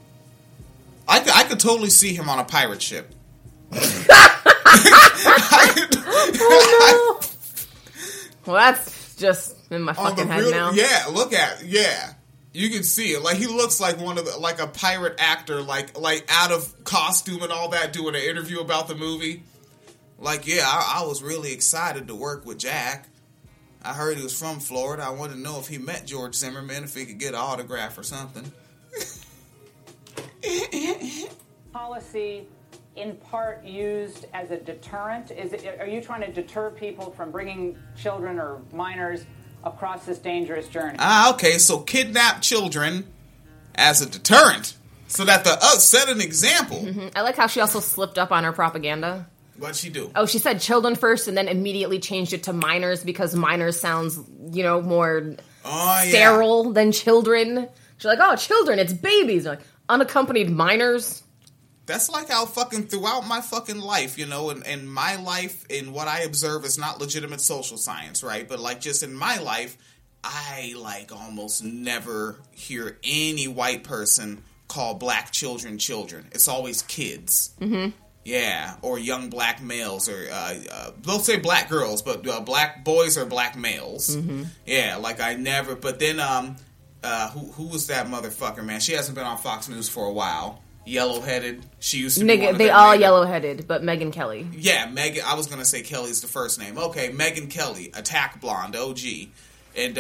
[SPEAKER 1] I could totally see him on a pirate ship.
[SPEAKER 4] Oh, no. Well, that's just in my fucking head now.
[SPEAKER 1] Yeah, look at it. Yeah. You can see it. Like, he looks like like a pirate actor, like out of costume and all that, doing an interview about the movie. Like, yeah, I was really excited to work with Jack. I heard he was from Florida. I wanted to know if he met George Zimmerman, if he could get an autograph or something.
[SPEAKER 9] Policy, in part, used as a deterrent? Are you trying to deter people from bringing children or minors across this dangerous journey?
[SPEAKER 1] Okay, so kidnap children as a deterrent, so that set an example.
[SPEAKER 4] Mm-hmm. I like how she also slipped up on her propaganda.
[SPEAKER 1] What'd she do?
[SPEAKER 4] Oh, she said children first and then immediately changed it to minors because minors sounds, more sterile than children. She's like, oh, children, it's babies. Like, unaccompanied minors.
[SPEAKER 1] That's like how fucking throughout my fucking life, in my life, in what I observe is not legitimate social science, right? But, like, just in my life, I, almost never hear any white person call black children children. It's always kids.
[SPEAKER 4] Mm-hmm.
[SPEAKER 1] Yeah, or young black males, or they'll say black girls, but black boys are black males.
[SPEAKER 4] Mm-hmm.
[SPEAKER 1] Yeah, like I never. But then, who was that motherfucker, man? She hasn't been on Fox News for a while. Yellow-headed. She used to be one of
[SPEAKER 4] they all yellow-headed, but Megyn Kelly.
[SPEAKER 1] Yeah, Megan. I was gonna say Kelly's the first name. Okay, Megyn Kelly, Attack Blonde, OG, and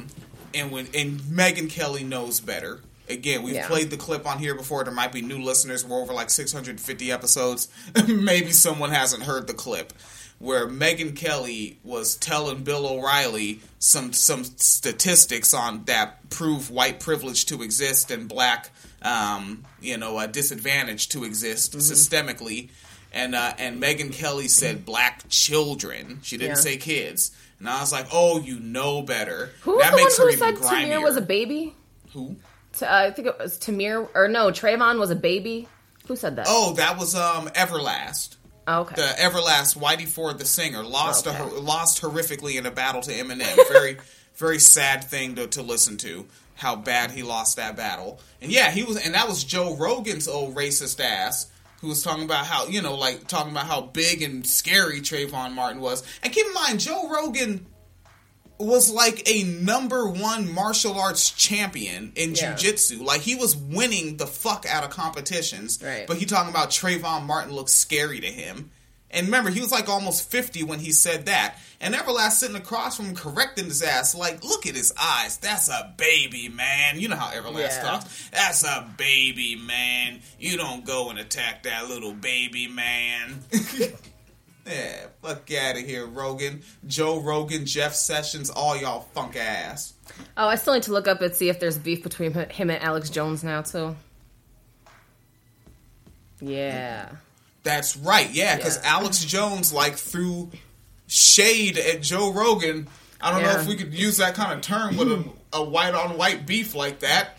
[SPEAKER 1] Megyn Kelly knows better. Again, we've played the clip on here before. There might be new listeners. We're over like 650 episodes. Maybe someone hasn't heard the clip where Megyn Kelly was telling Bill O'Reilly some statistics on that prove white privilege to exist and black, a disadvantage to exist systemically. And Megyn Kelly said black children. She didn't say kids. And I was like, oh, you know better.
[SPEAKER 4] Who was
[SPEAKER 1] that
[SPEAKER 4] the
[SPEAKER 1] makes
[SPEAKER 4] one
[SPEAKER 1] her
[SPEAKER 4] who said
[SPEAKER 1] even grimier.
[SPEAKER 4] Tamir was a baby?
[SPEAKER 1] Who?
[SPEAKER 4] I think it was Tamir, or no, Trayvon was a baby. Who said that?
[SPEAKER 1] Oh, that was Everlast.
[SPEAKER 4] Oh, okay.
[SPEAKER 1] The Everlast, Whitey Ford, the singer, lost horrifically in a battle to Eminem. Very, very sad thing to listen to. How bad he lost that battle. And yeah, that was Joe Rogan's old racist ass who was talking about how, talking about how big and scary Trayvon Martin was. And keep in mind, Joe Rogan was like a #1 martial arts champion in jiu-jitsu. Like, he was winning the fuck out of competitions.
[SPEAKER 4] Right.
[SPEAKER 1] But he talking about Trayvon Martin looks scary to him. And remember, he was like almost 50 when he said that. And Everlast sitting across from him correcting his ass like, look at his eyes. That's a baby, man. You know how Everlast talks. That's a baby, man. You don't go and attack that little baby, man. Yeah, fuck out of here, Rogan. Joe Rogan, Jeff Sessions, all y'all funk ass.
[SPEAKER 4] Oh, I still need to look up and see if there's beef between him and Alex Jones now, too. Yeah.
[SPEAKER 1] That's right, yeah, because Alex Jones, threw shade at Joe Rogan. I don't know if we could use that kind of term with a white-on-white beef like that.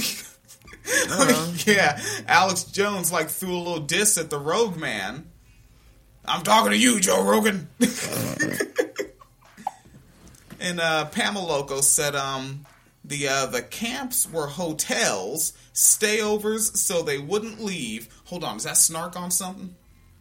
[SPEAKER 1] Yeah, Alex Jones, threw a little diss at the Rogue Man. I'm talking to you, Joe Rogan. And Pamela Loco said the camps were hotels, stayovers, so they wouldn't leave. Hold on, is that snark on something?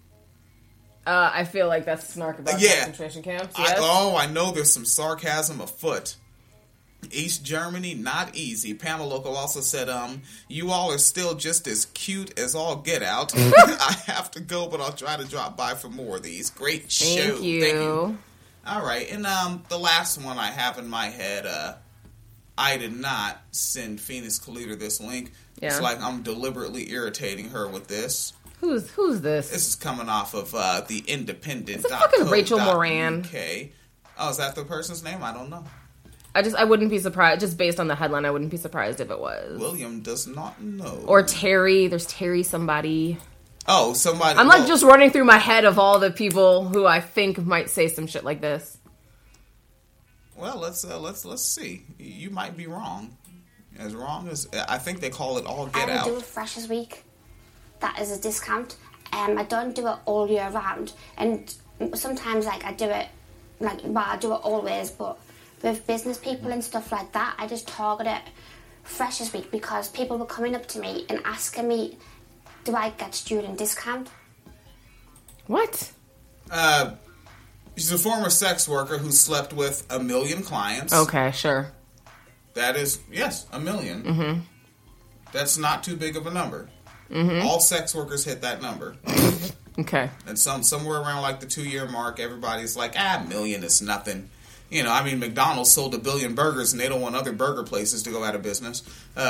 [SPEAKER 4] I feel like that's snark about concentration camps. Yes?
[SPEAKER 1] I know there's some sarcasm afoot. East Germany, not easy. Pamela Loco also said, you all are still just as cute as all get out. I have to go, but I'll try to drop by for more of these. Great show.
[SPEAKER 4] Thank you.
[SPEAKER 1] All right, and the last one I have in my head, I did not send Phoenix Kalita this link.
[SPEAKER 4] Yeah.
[SPEAKER 1] It's like I'm deliberately irritating her with this.
[SPEAKER 4] Who's this?
[SPEAKER 1] This is coming off of the Independent.
[SPEAKER 4] It's a fucking Rachel Moran.
[SPEAKER 1] Okay. Oh, is that the person's name? I don't know.
[SPEAKER 4] I wouldn't be surprised, just based on the headline, I wouldn't be surprised if it was.
[SPEAKER 1] William does not know.
[SPEAKER 4] Or Terry. There's Terry somebody.
[SPEAKER 1] Oh, somebody.
[SPEAKER 4] I'm just running through my head of all the people who I think might say some shit like this.
[SPEAKER 1] Well, let's see. You might be wrong. As wrong as I think they call it all get out.
[SPEAKER 13] I do it Freshers Week. That is a discount. I don't do it all year round, and sometimes I do it I do it always, but with business people and stuff like that, I just target it Freshers Week because people were coming up to me and asking me, do I get student discount?
[SPEAKER 4] What?
[SPEAKER 1] She's a former sex worker who slept with 1 million clients.
[SPEAKER 4] Okay, sure.
[SPEAKER 1] That is, yes, 1 million.
[SPEAKER 4] Mm-hmm.
[SPEAKER 1] That's not too big of a number.
[SPEAKER 4] Mm-hmm.
[SPEAKER 1] All sex workers hit that number.
[SPEAKER 4] Okay.
[SPEAKER 1] And somewhere around the 2-year mark, everybody's like, 1 million is nothing. McDonald's sold 1 billion burgers and they don't want other burger places to go out of business.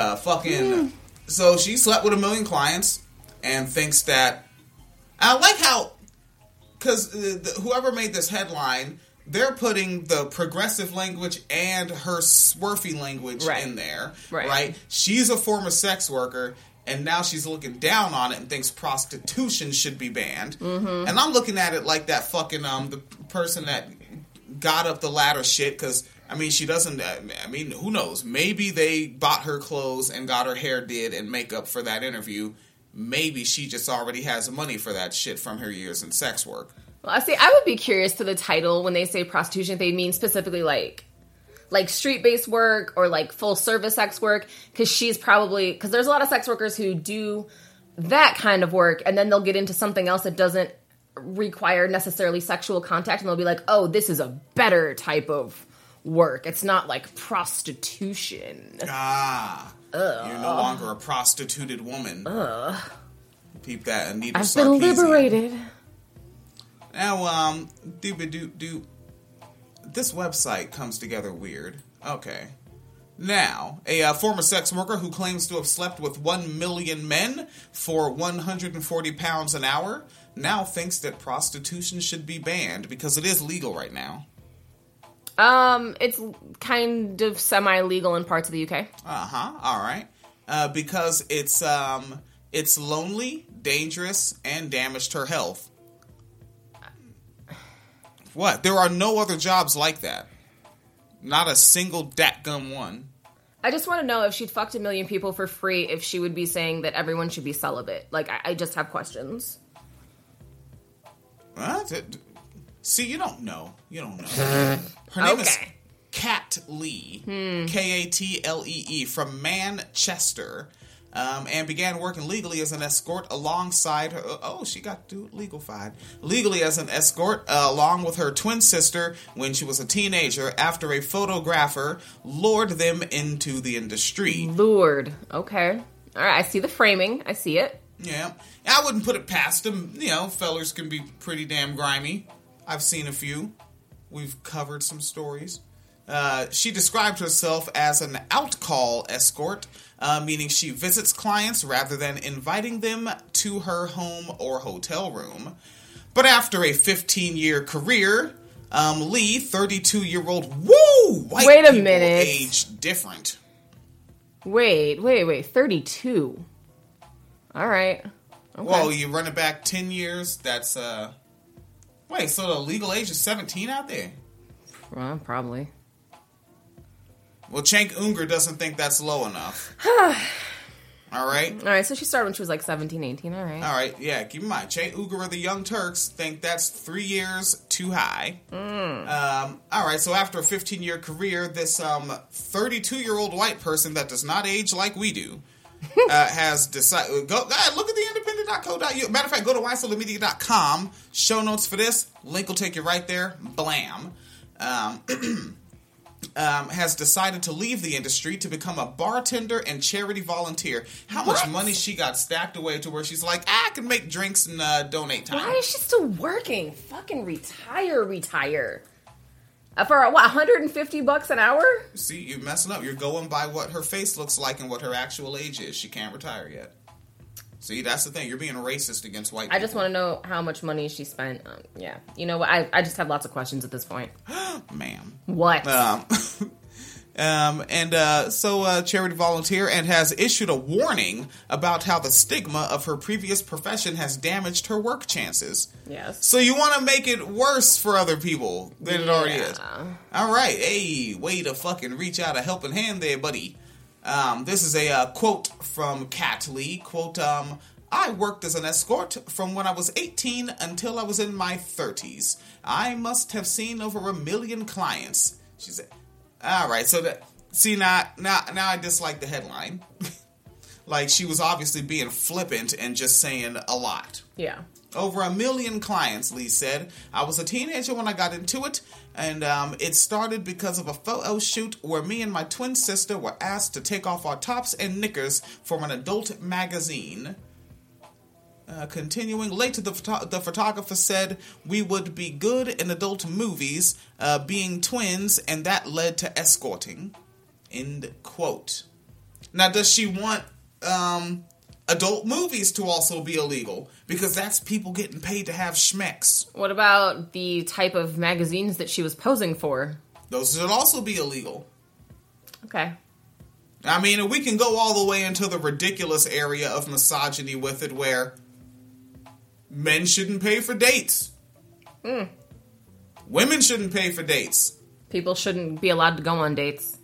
[SPEAKER 1] So she slept with 1 million clients and thinks that, I like how, because whoever made this headline, they're putting the progressive language and her swerfy language in there. Right? She's a former sex worker. And now she's looking down on it and thinks prostitution should be banned. Mm-hmm. And I'm looking at it like that fucking, the person that got up the ladder shit, because, she doesn't, who knows? Maybe they bought her clothes and got her hair did and makeup for that interview. Maybe she just already has money for that shit from her years in sex work.
[SPEAKER 4] Well, I would be curious to the title when they say prostitution, if they mean specifically like street-based work or full-service sex work, because there's a lot of sex workers who do that kind of work, and then they'll get into something else that doesn't require necessarily sexual contact, and they'll be like, oh, this is a better type of work. It's not like prostitution.
[SPEAKER 1] You're no longer a prostituted woman. Peep that, Anita
[SPEAKER 4] I've
[SPEAKER 1] Sarkeesian.
[SPEAKER 4] been liberated.
[SPEAKER 1] Now, this website comes together weird. Okay. Now, a former sex worker who claims to have slept with 1 million men for 140 pounds an hour now thinks that prostitution should be banned because it is legal right now.
[SPEAKER 4] It's kind of semi-legal in parts of the UK.
[SPEAKER 1] All right. Because it's lonely, dangerous, and damaged her health. What? There are no other jobs like that. Not a single datgum one.
[SPEAKER 4] I just want to know if she'd fucked 1 million people for free, if she would be saying that everyone should be celibate. Like, I just have questions.
[SPEAKER 1] See, you don't know. You don't know. Her name is Kat Lee. Katlee from Manchester. And began working legally as an escort alongside her. Oh, she got legally as an escort along with her twin sister when she was a teenager after a photographer lured them into the industry.
[SPEAKER 4] Lured. Okay. All right. I see the framing. I see it.
[SPEAKER 1] Yeah. I wouldn't put it past them. You know, fellers can be pretty damn grimy. I've seen a few. We've covered some stories. She described herself as an out-call escort, meaning she visits clients rather than inviting them to her home or hotel room. But after a 15-year career, Lee, 32-year-old, white
[SPEAKER 4] Wait a
[SPEAKER 1] people
[SPEAKER 4] minute.
[SPEAKER 1] age different.
[SPEAKER 4] Wait, 32. All right. Okay.
[SPEAKER 1] Well, you run it back 10 years, that's, wait, so the legal age is 17 out there?
[SPEAKER 4] Well, probably.
[SPEAKER 1] Well, Cenk Uygur doesn't think that's low enough. All right,
[SPEAKER 4] so she started when she was like 17, 18, all right.
[SPEAKER 1] Yeah, keep in mind, Cenk Uygur of the Young Turks think that's 3 years too high. All right, so after a 15-year career, this 32-year-old white person that does not age like we do has decided... Go ahead, look at the independent.co.uk. Matter of fact, go to winecellarmedia.com. Show notes for this. Link will take you right there. Blam. Has decided to leave the industry to become a bartender and charity volunteer. How much money she got stacked away to where she's like, I can make drinks and donate time.
[SPEAKER 4] Why is she still working? Fucking retire. For what, $150 an hour?
[SPEAKER 1] See, you're messing up. You're going by what her face looks like and what her actual age is. She can't retire yet. See, that's the thing. You're being racist against white people.
[SPEAKER 4] I just want to know how much money she spent. Yeah. You know what? I just have lots of questions at this point.
[SPEAKER 1] Ma'am.
[SPEAKER 4] What?
[SPEAKER 1] So charity volunteer and has issued a warning about how the stigma of her previous profession has damaged her work chances.
[SPEAKER 4] Yes.
[SPEAKER 1] So you want to make it worse for other people than it already is. All right. Hey, way to fucking reach out a helping hand there, buddy. This is a quote from Kat Lee. Quote, I worked as an escort from when I was 18 until I was in my 30s. I must have seen over 1 million clients. She said, all right, so that, see, now I dislike the headline. Like, she was obviously being flippant and just saying a lot.
[SPEAKER 4] Yeah.
[SPEAKER 1] Over 1 million clients, Lee said. I was a teenager when I got into it, and it started because of a photo shoot where me and my twin sister were asked to take off our tops and knickers from an adult magazine. Continuing, later the photographer said we would be good in adult movies, being twins, and that led to escorting. End quote. Now, does she want adult movies to also be illegal? Because that's people getting paid to have schmecks.
[SPEAKER 4] What about the type of magazines that she was posing for?
[SPEAKER 1] Those should also be illegal.
[SPEAKER 4] Okay.
[SPEAKER 1] I mean, we can go all the way into the ridiculous area of misogyny with it, where men shouldn't pay for dates. Women shouldn't pay for dates.
[SPEAKER 4] People shouldn't be allowed to go on dates.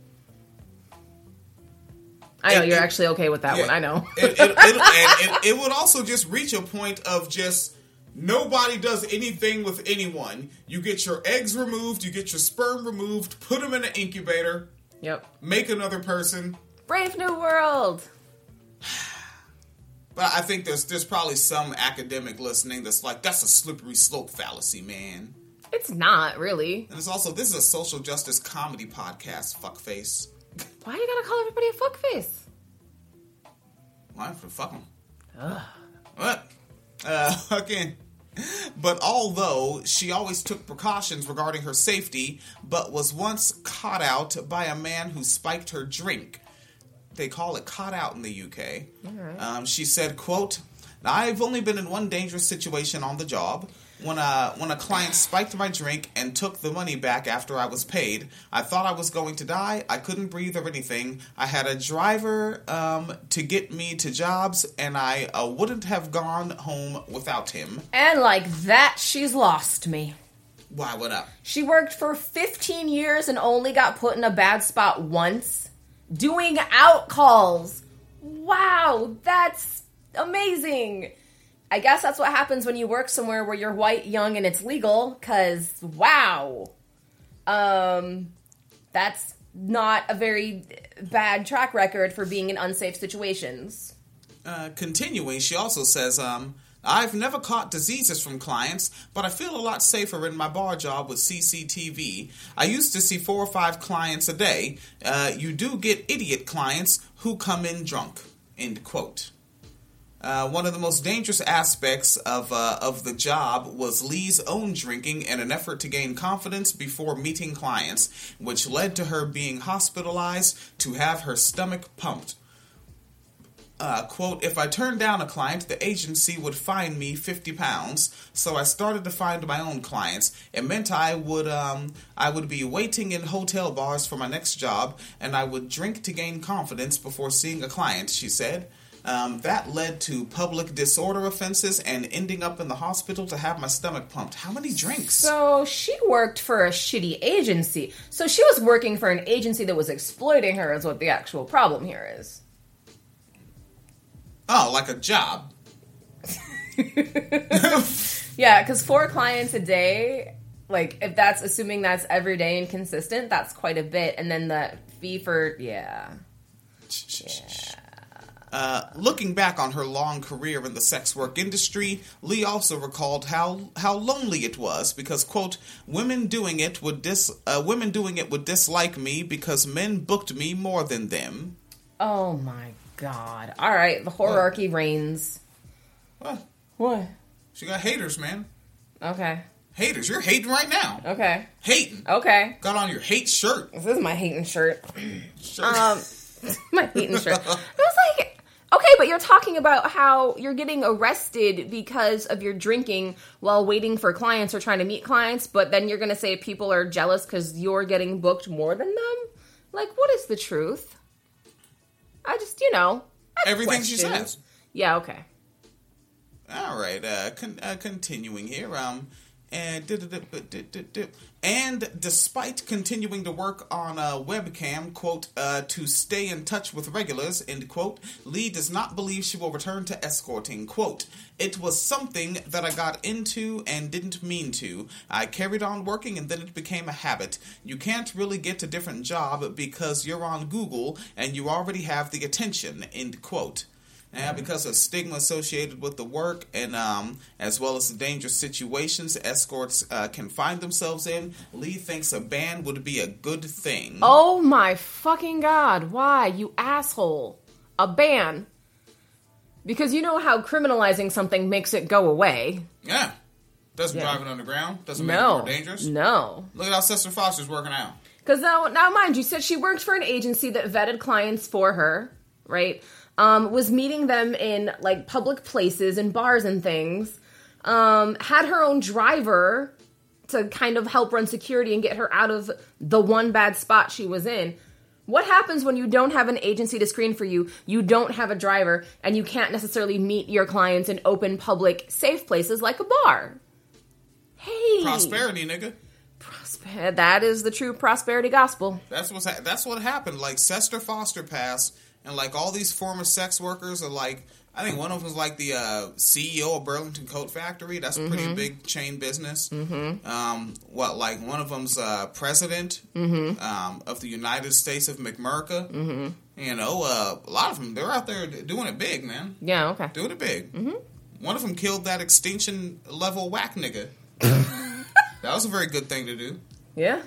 [SPEAKER 4] I know, you're actually okay with that one. I know.
[SPEAKER 1] It would also just reach a point of just nobody does anything with anyone. You get your eggs removed, you get your sperm removed, put them in an incubator.
[SPEAKER 4] Yep.
[SPEAKER 1] Make another person.
[SPEAKER 4] Brave New World.
[SPEAKER 1] But I think there's probably some academic listening that's like, that's a slippery slope fallacy, man.
[SPEAKER 4] It's not, really.
[SPEAKER 1] And it's also, this is a social justice comedy podcast, fuckface.
[SPEAKER 4] Why you gotta call everybody a fuckface?
[SPEAKER 1] Why? For fuck them. What? Again. But although she always took precautions regarding her safety, but was once caught out by a man who spiked her drink. They call it caught out in the UK.
[SPEAKER 4] Right.
[SPEAKER 1] She said, quote, I've only been in one dangerous situation on the job. When a client spiked my drink and took the money back after I was paid, I thought I was going to die. I couldn't breathe or anything. I had a driver to get me to jobs, and I wouldn't have gone home without him.
[SPEAKER 4] And like that, she's lost me.
[SPEAKER 1] Why, what up?
[SPEAKER 4] She worked for 15 years and only got put in a bad spot once. Doing out calls. Wow, that's amazing. I guess that's what happens when you work somewhere where you're white, young, and it's legal, because, wow. That's not a very bad track record for being in unsafe situations.
[SPEAKER 1] Continuing, she also says, I've never caught diseases from clients, but I feel a lot safer in my bar job with CCTV. I used to see 4 or 5 clients a day. You do get idiot clients who come in drunk. End quote. One of the most dangerous aspects of the job was Lee's own drinking in an effort to gain confidence before meeting clients, which led to her being hospitalized to have her stomach pumped. Quote, if I turned down a client, the agency would fine me 50 pounds, so I started to find my own clients. It meant I would be waiting in hotel bars for my next job, and I would drink to gain confidence before seeing a client, she said. That led to public disorder offenses and ending up in the hospital to have my stomach pumped. How many drinks?
[SPEAKER 4] So she worked for a shitty agency. So she was working for an agency that was exploiting her is what the actual problem here is.
[SPEAKER 1] Oh, like a job.
[SPEAKER 4] Yeah, because 4 clients a day, like, if that's assuming that's every day and consistent, that's quite a bit. And then the fee for, yeah.
[SPEAKER 1] Looking back on her long career in the sex work industry, Lee also recalled how lonely it was because, quote, women doing it would dislike me because men booked me more than them.
[SPEAKER 4] Oh my God. All right, the hierarchy reigns. What?
[SPEAKER 1] She got haters, man.
[SPEAKER 4] Okay.
[SPEAKER 1] Haters. You're hating right now.
[SPEAKER 4] Okay.
[SPEAKER 1] Hating.
[SPEAKER 4] Okay.
[SPEAKER 1] Got on your hate shirt.
[SPEAKER 4] This is my hating shirt. My hating shirt. I was like, okay, but you're talking about how you're getting arrested because of your drinking while waiting for clients or trying to meet clients, but then you're going to say people are jealous because you're getting booked more than them? Like, what is the truth? I just,
[SPEAKER 1] everything she says.
[SPEAKER 4] Yeah, okay.
[SPEAKER 1] All right, continuing here. And despite continuing to work on a webcam, quote, to stay in touch with regulars, end quote, Lee does not believe she will return to escorting. Quote, it was something that I got into and didn't mean to. I carried on working and then it became a habit. You can't really get a different job because you're on Google and you already have the attention, end quote. Now, because of stigma associated with the work and as well as the dangerous situations escorts can find themselves in, Lee thinks a ban would be a good thing.
[SPEAKER 4] Oh my fucking God. Why, you asshole? A ban? Because you know how criminalizing something makes it go away.
[SPEAKER 1] Yeah. Doesn't drive it underground. Doesn't make it more dangerous.
[SPEAKER 4] No.
[SPEAKER 1] Look at how Sister Foster's working out.
[SPEAKER 4] Because now mind you, said she worked for an agency that vetted clients for her, right? Was meeting them in, like, public places and bars and things, had her own driver to kind of help run security and get her out of the one bad spot she was in. What happens when you don't have an agency to screen for you, you don't have a driver, and you can't necessarily meet your clients in open, public, safe places like a bar? Hey!
[SPEAKER 1] Prosperity, nigga.
[SPEAKER 4] That is the true prosperity gospel.
[SPEAKER 1] That's what happened. Like, Sister Foster passed. And, like, all these former sex workers are, like, I think one of them is, like, the CEO of Burlington Coat Factory. That's a pretty big chain business. Mm-hmm. One of them's president of the United States of McMurica. Mm-hmm. You know, a lot of them, they're out there doing it big, man.
[SPEAKER 4] Yeah, okay.
[SPEAKER 1] Doing it big. Mm-hmm. One of them killed that extinction level whack nigga. That was a very good thing to do.
[SPEAKER 4] Yeah.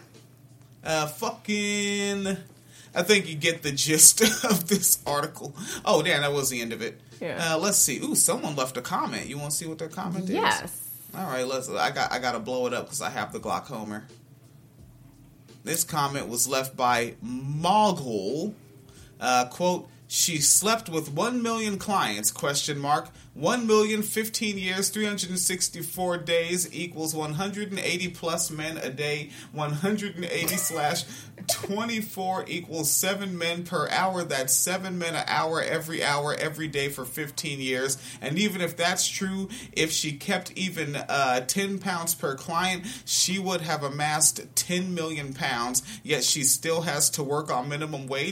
[SPEAKER 1] I think you get the gist of this article. Oh, damn, that was the end of it.
[SPEAKER 4] Yeah.
[SPEAKER 1] Let's see. Ooh, someone left a comment. You want to see what their comment is?
[SPEAKER 4] Yes.
[SPEAKER 1] All right, I got to blow it up because I have the glaucoma. This comment was left by Mogul. Quote, she slept with 1 million clients, question mark. 1 million, 15 years, 364 days equals 180 plus men a day, 180 / 24 equals 7 men per hour. That's 7 men an hour, every day for 15 years. And even if that's true, if she kept even 10 pounds per client, she would have amassed 10 million pounds. Yet she still has to work on minimum wage? ?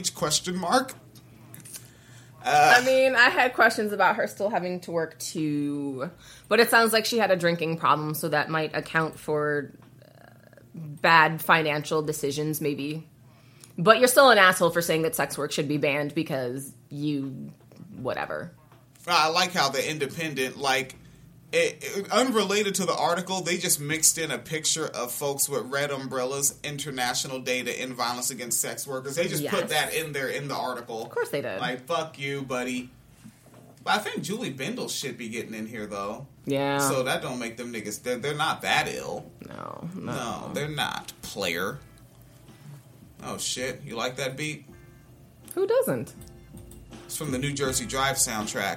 [SPEAKER 4] I mean, I had questions about her still having to work too, but it sounds like she had a drinking problem, so that might account for bad financial decisions, maybe. But you're still an asshole for saying that sex work should be banned because you... whatever.
[SPEAKER 1] I like how the Independent, unrelated to the article, they just mixed in a picture of folks with red umbrellas, International Day to End Violence Against Sex Workers. They just put that in there in the article.
[SPEAKER 4] Of course they did.
[SPEAKER 1] Like, fuck you, buddy. But I think Julie Bindel should be getting in here, though.
[SPEAKER 4] Yeah.
[SPEAKER 1] So that don't make them niggas... They're not that ill.
[SPEAKER 4] No,
[SPEAKER 1] they're not, player. Oh, shit. You like that beat?
[SPEAKER 4] Who doesn't?
[SPEAKER 1] It's from the New Jersey Drive soundtrack.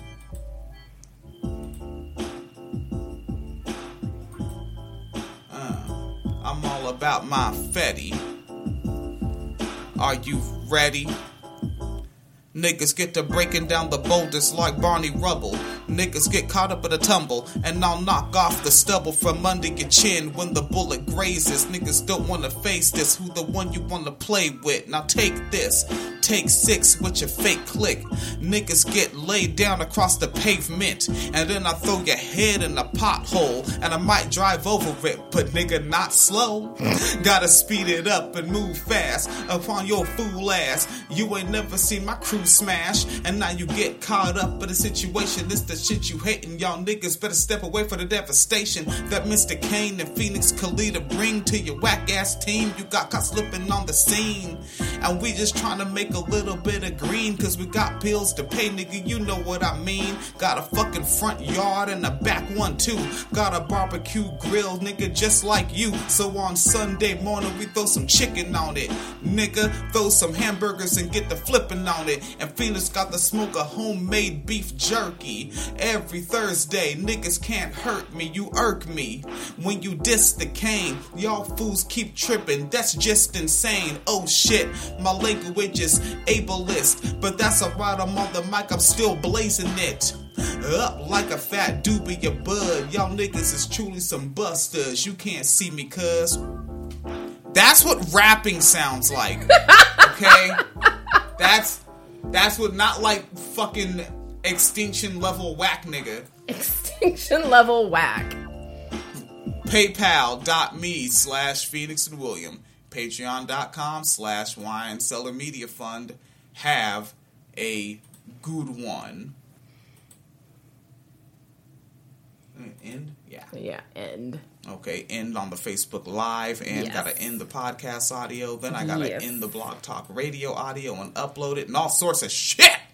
[SPEAKER 1] I'm all about my fetty. Are you ready? Niggas get to breaking down the boulders like Barney Rubble. Niggas get caught up in a tumble, and I'll knock off the stubble from under your chin when the bullet grazes. Niggas don't wanna face this, who the one you wanna play with? Now take this, take 6 with your fake click. Niggas get laid down across the pavement, and then I throw your head in a pothole, and I might drive over it, but nigga not slow. Gotta speed it up and move fast upon your fool ass. You ain't never seen my crew smash, and now you get caught up in a situation. This the shit you hating. Y'all niggas better step away from the devastation that Mr. Kane and Phoenix Kalita bring to your whack ass team. You got caught slipping on the scene, and we just trying to make a little bit of green, cause we got bills to pay, nigga, you know what I mean. Got a fucking front yard and a back one too. Got a barbecue grill, nigga, just like you. So on Sunday morning we throw some chicken on it, nigga, throw some hamburgers and get the flipping on it. And Phoenix got the smoke of homemade beef jerky every Thursday. Niggas can't hurt me, you irk me when you diss the Kane. Y'all fools keep tripping, that's just insane. Oh shit, my language is ableist, but that's alright, I'm on the mic, I'm still blazing it up like a fat doobie bud. Y'all niggas is truly some busters. You can't see me cuz that's what rapping sounds like. Okay? That's what, not like fucking extinction level whack, nigga.
[SPEAKER 4] Extinction level whack.
[SPEAKER 1] PayPal.me/Phoenix and William. Patreon.com/Wine Cellar Media Fund. Have a good one. End? Yeah, end. Okay, end on the Facebook Live, and gotta end the podcast audio. Then I gotta end the Blog Talk Radio audio and upload it and all sorts of shit.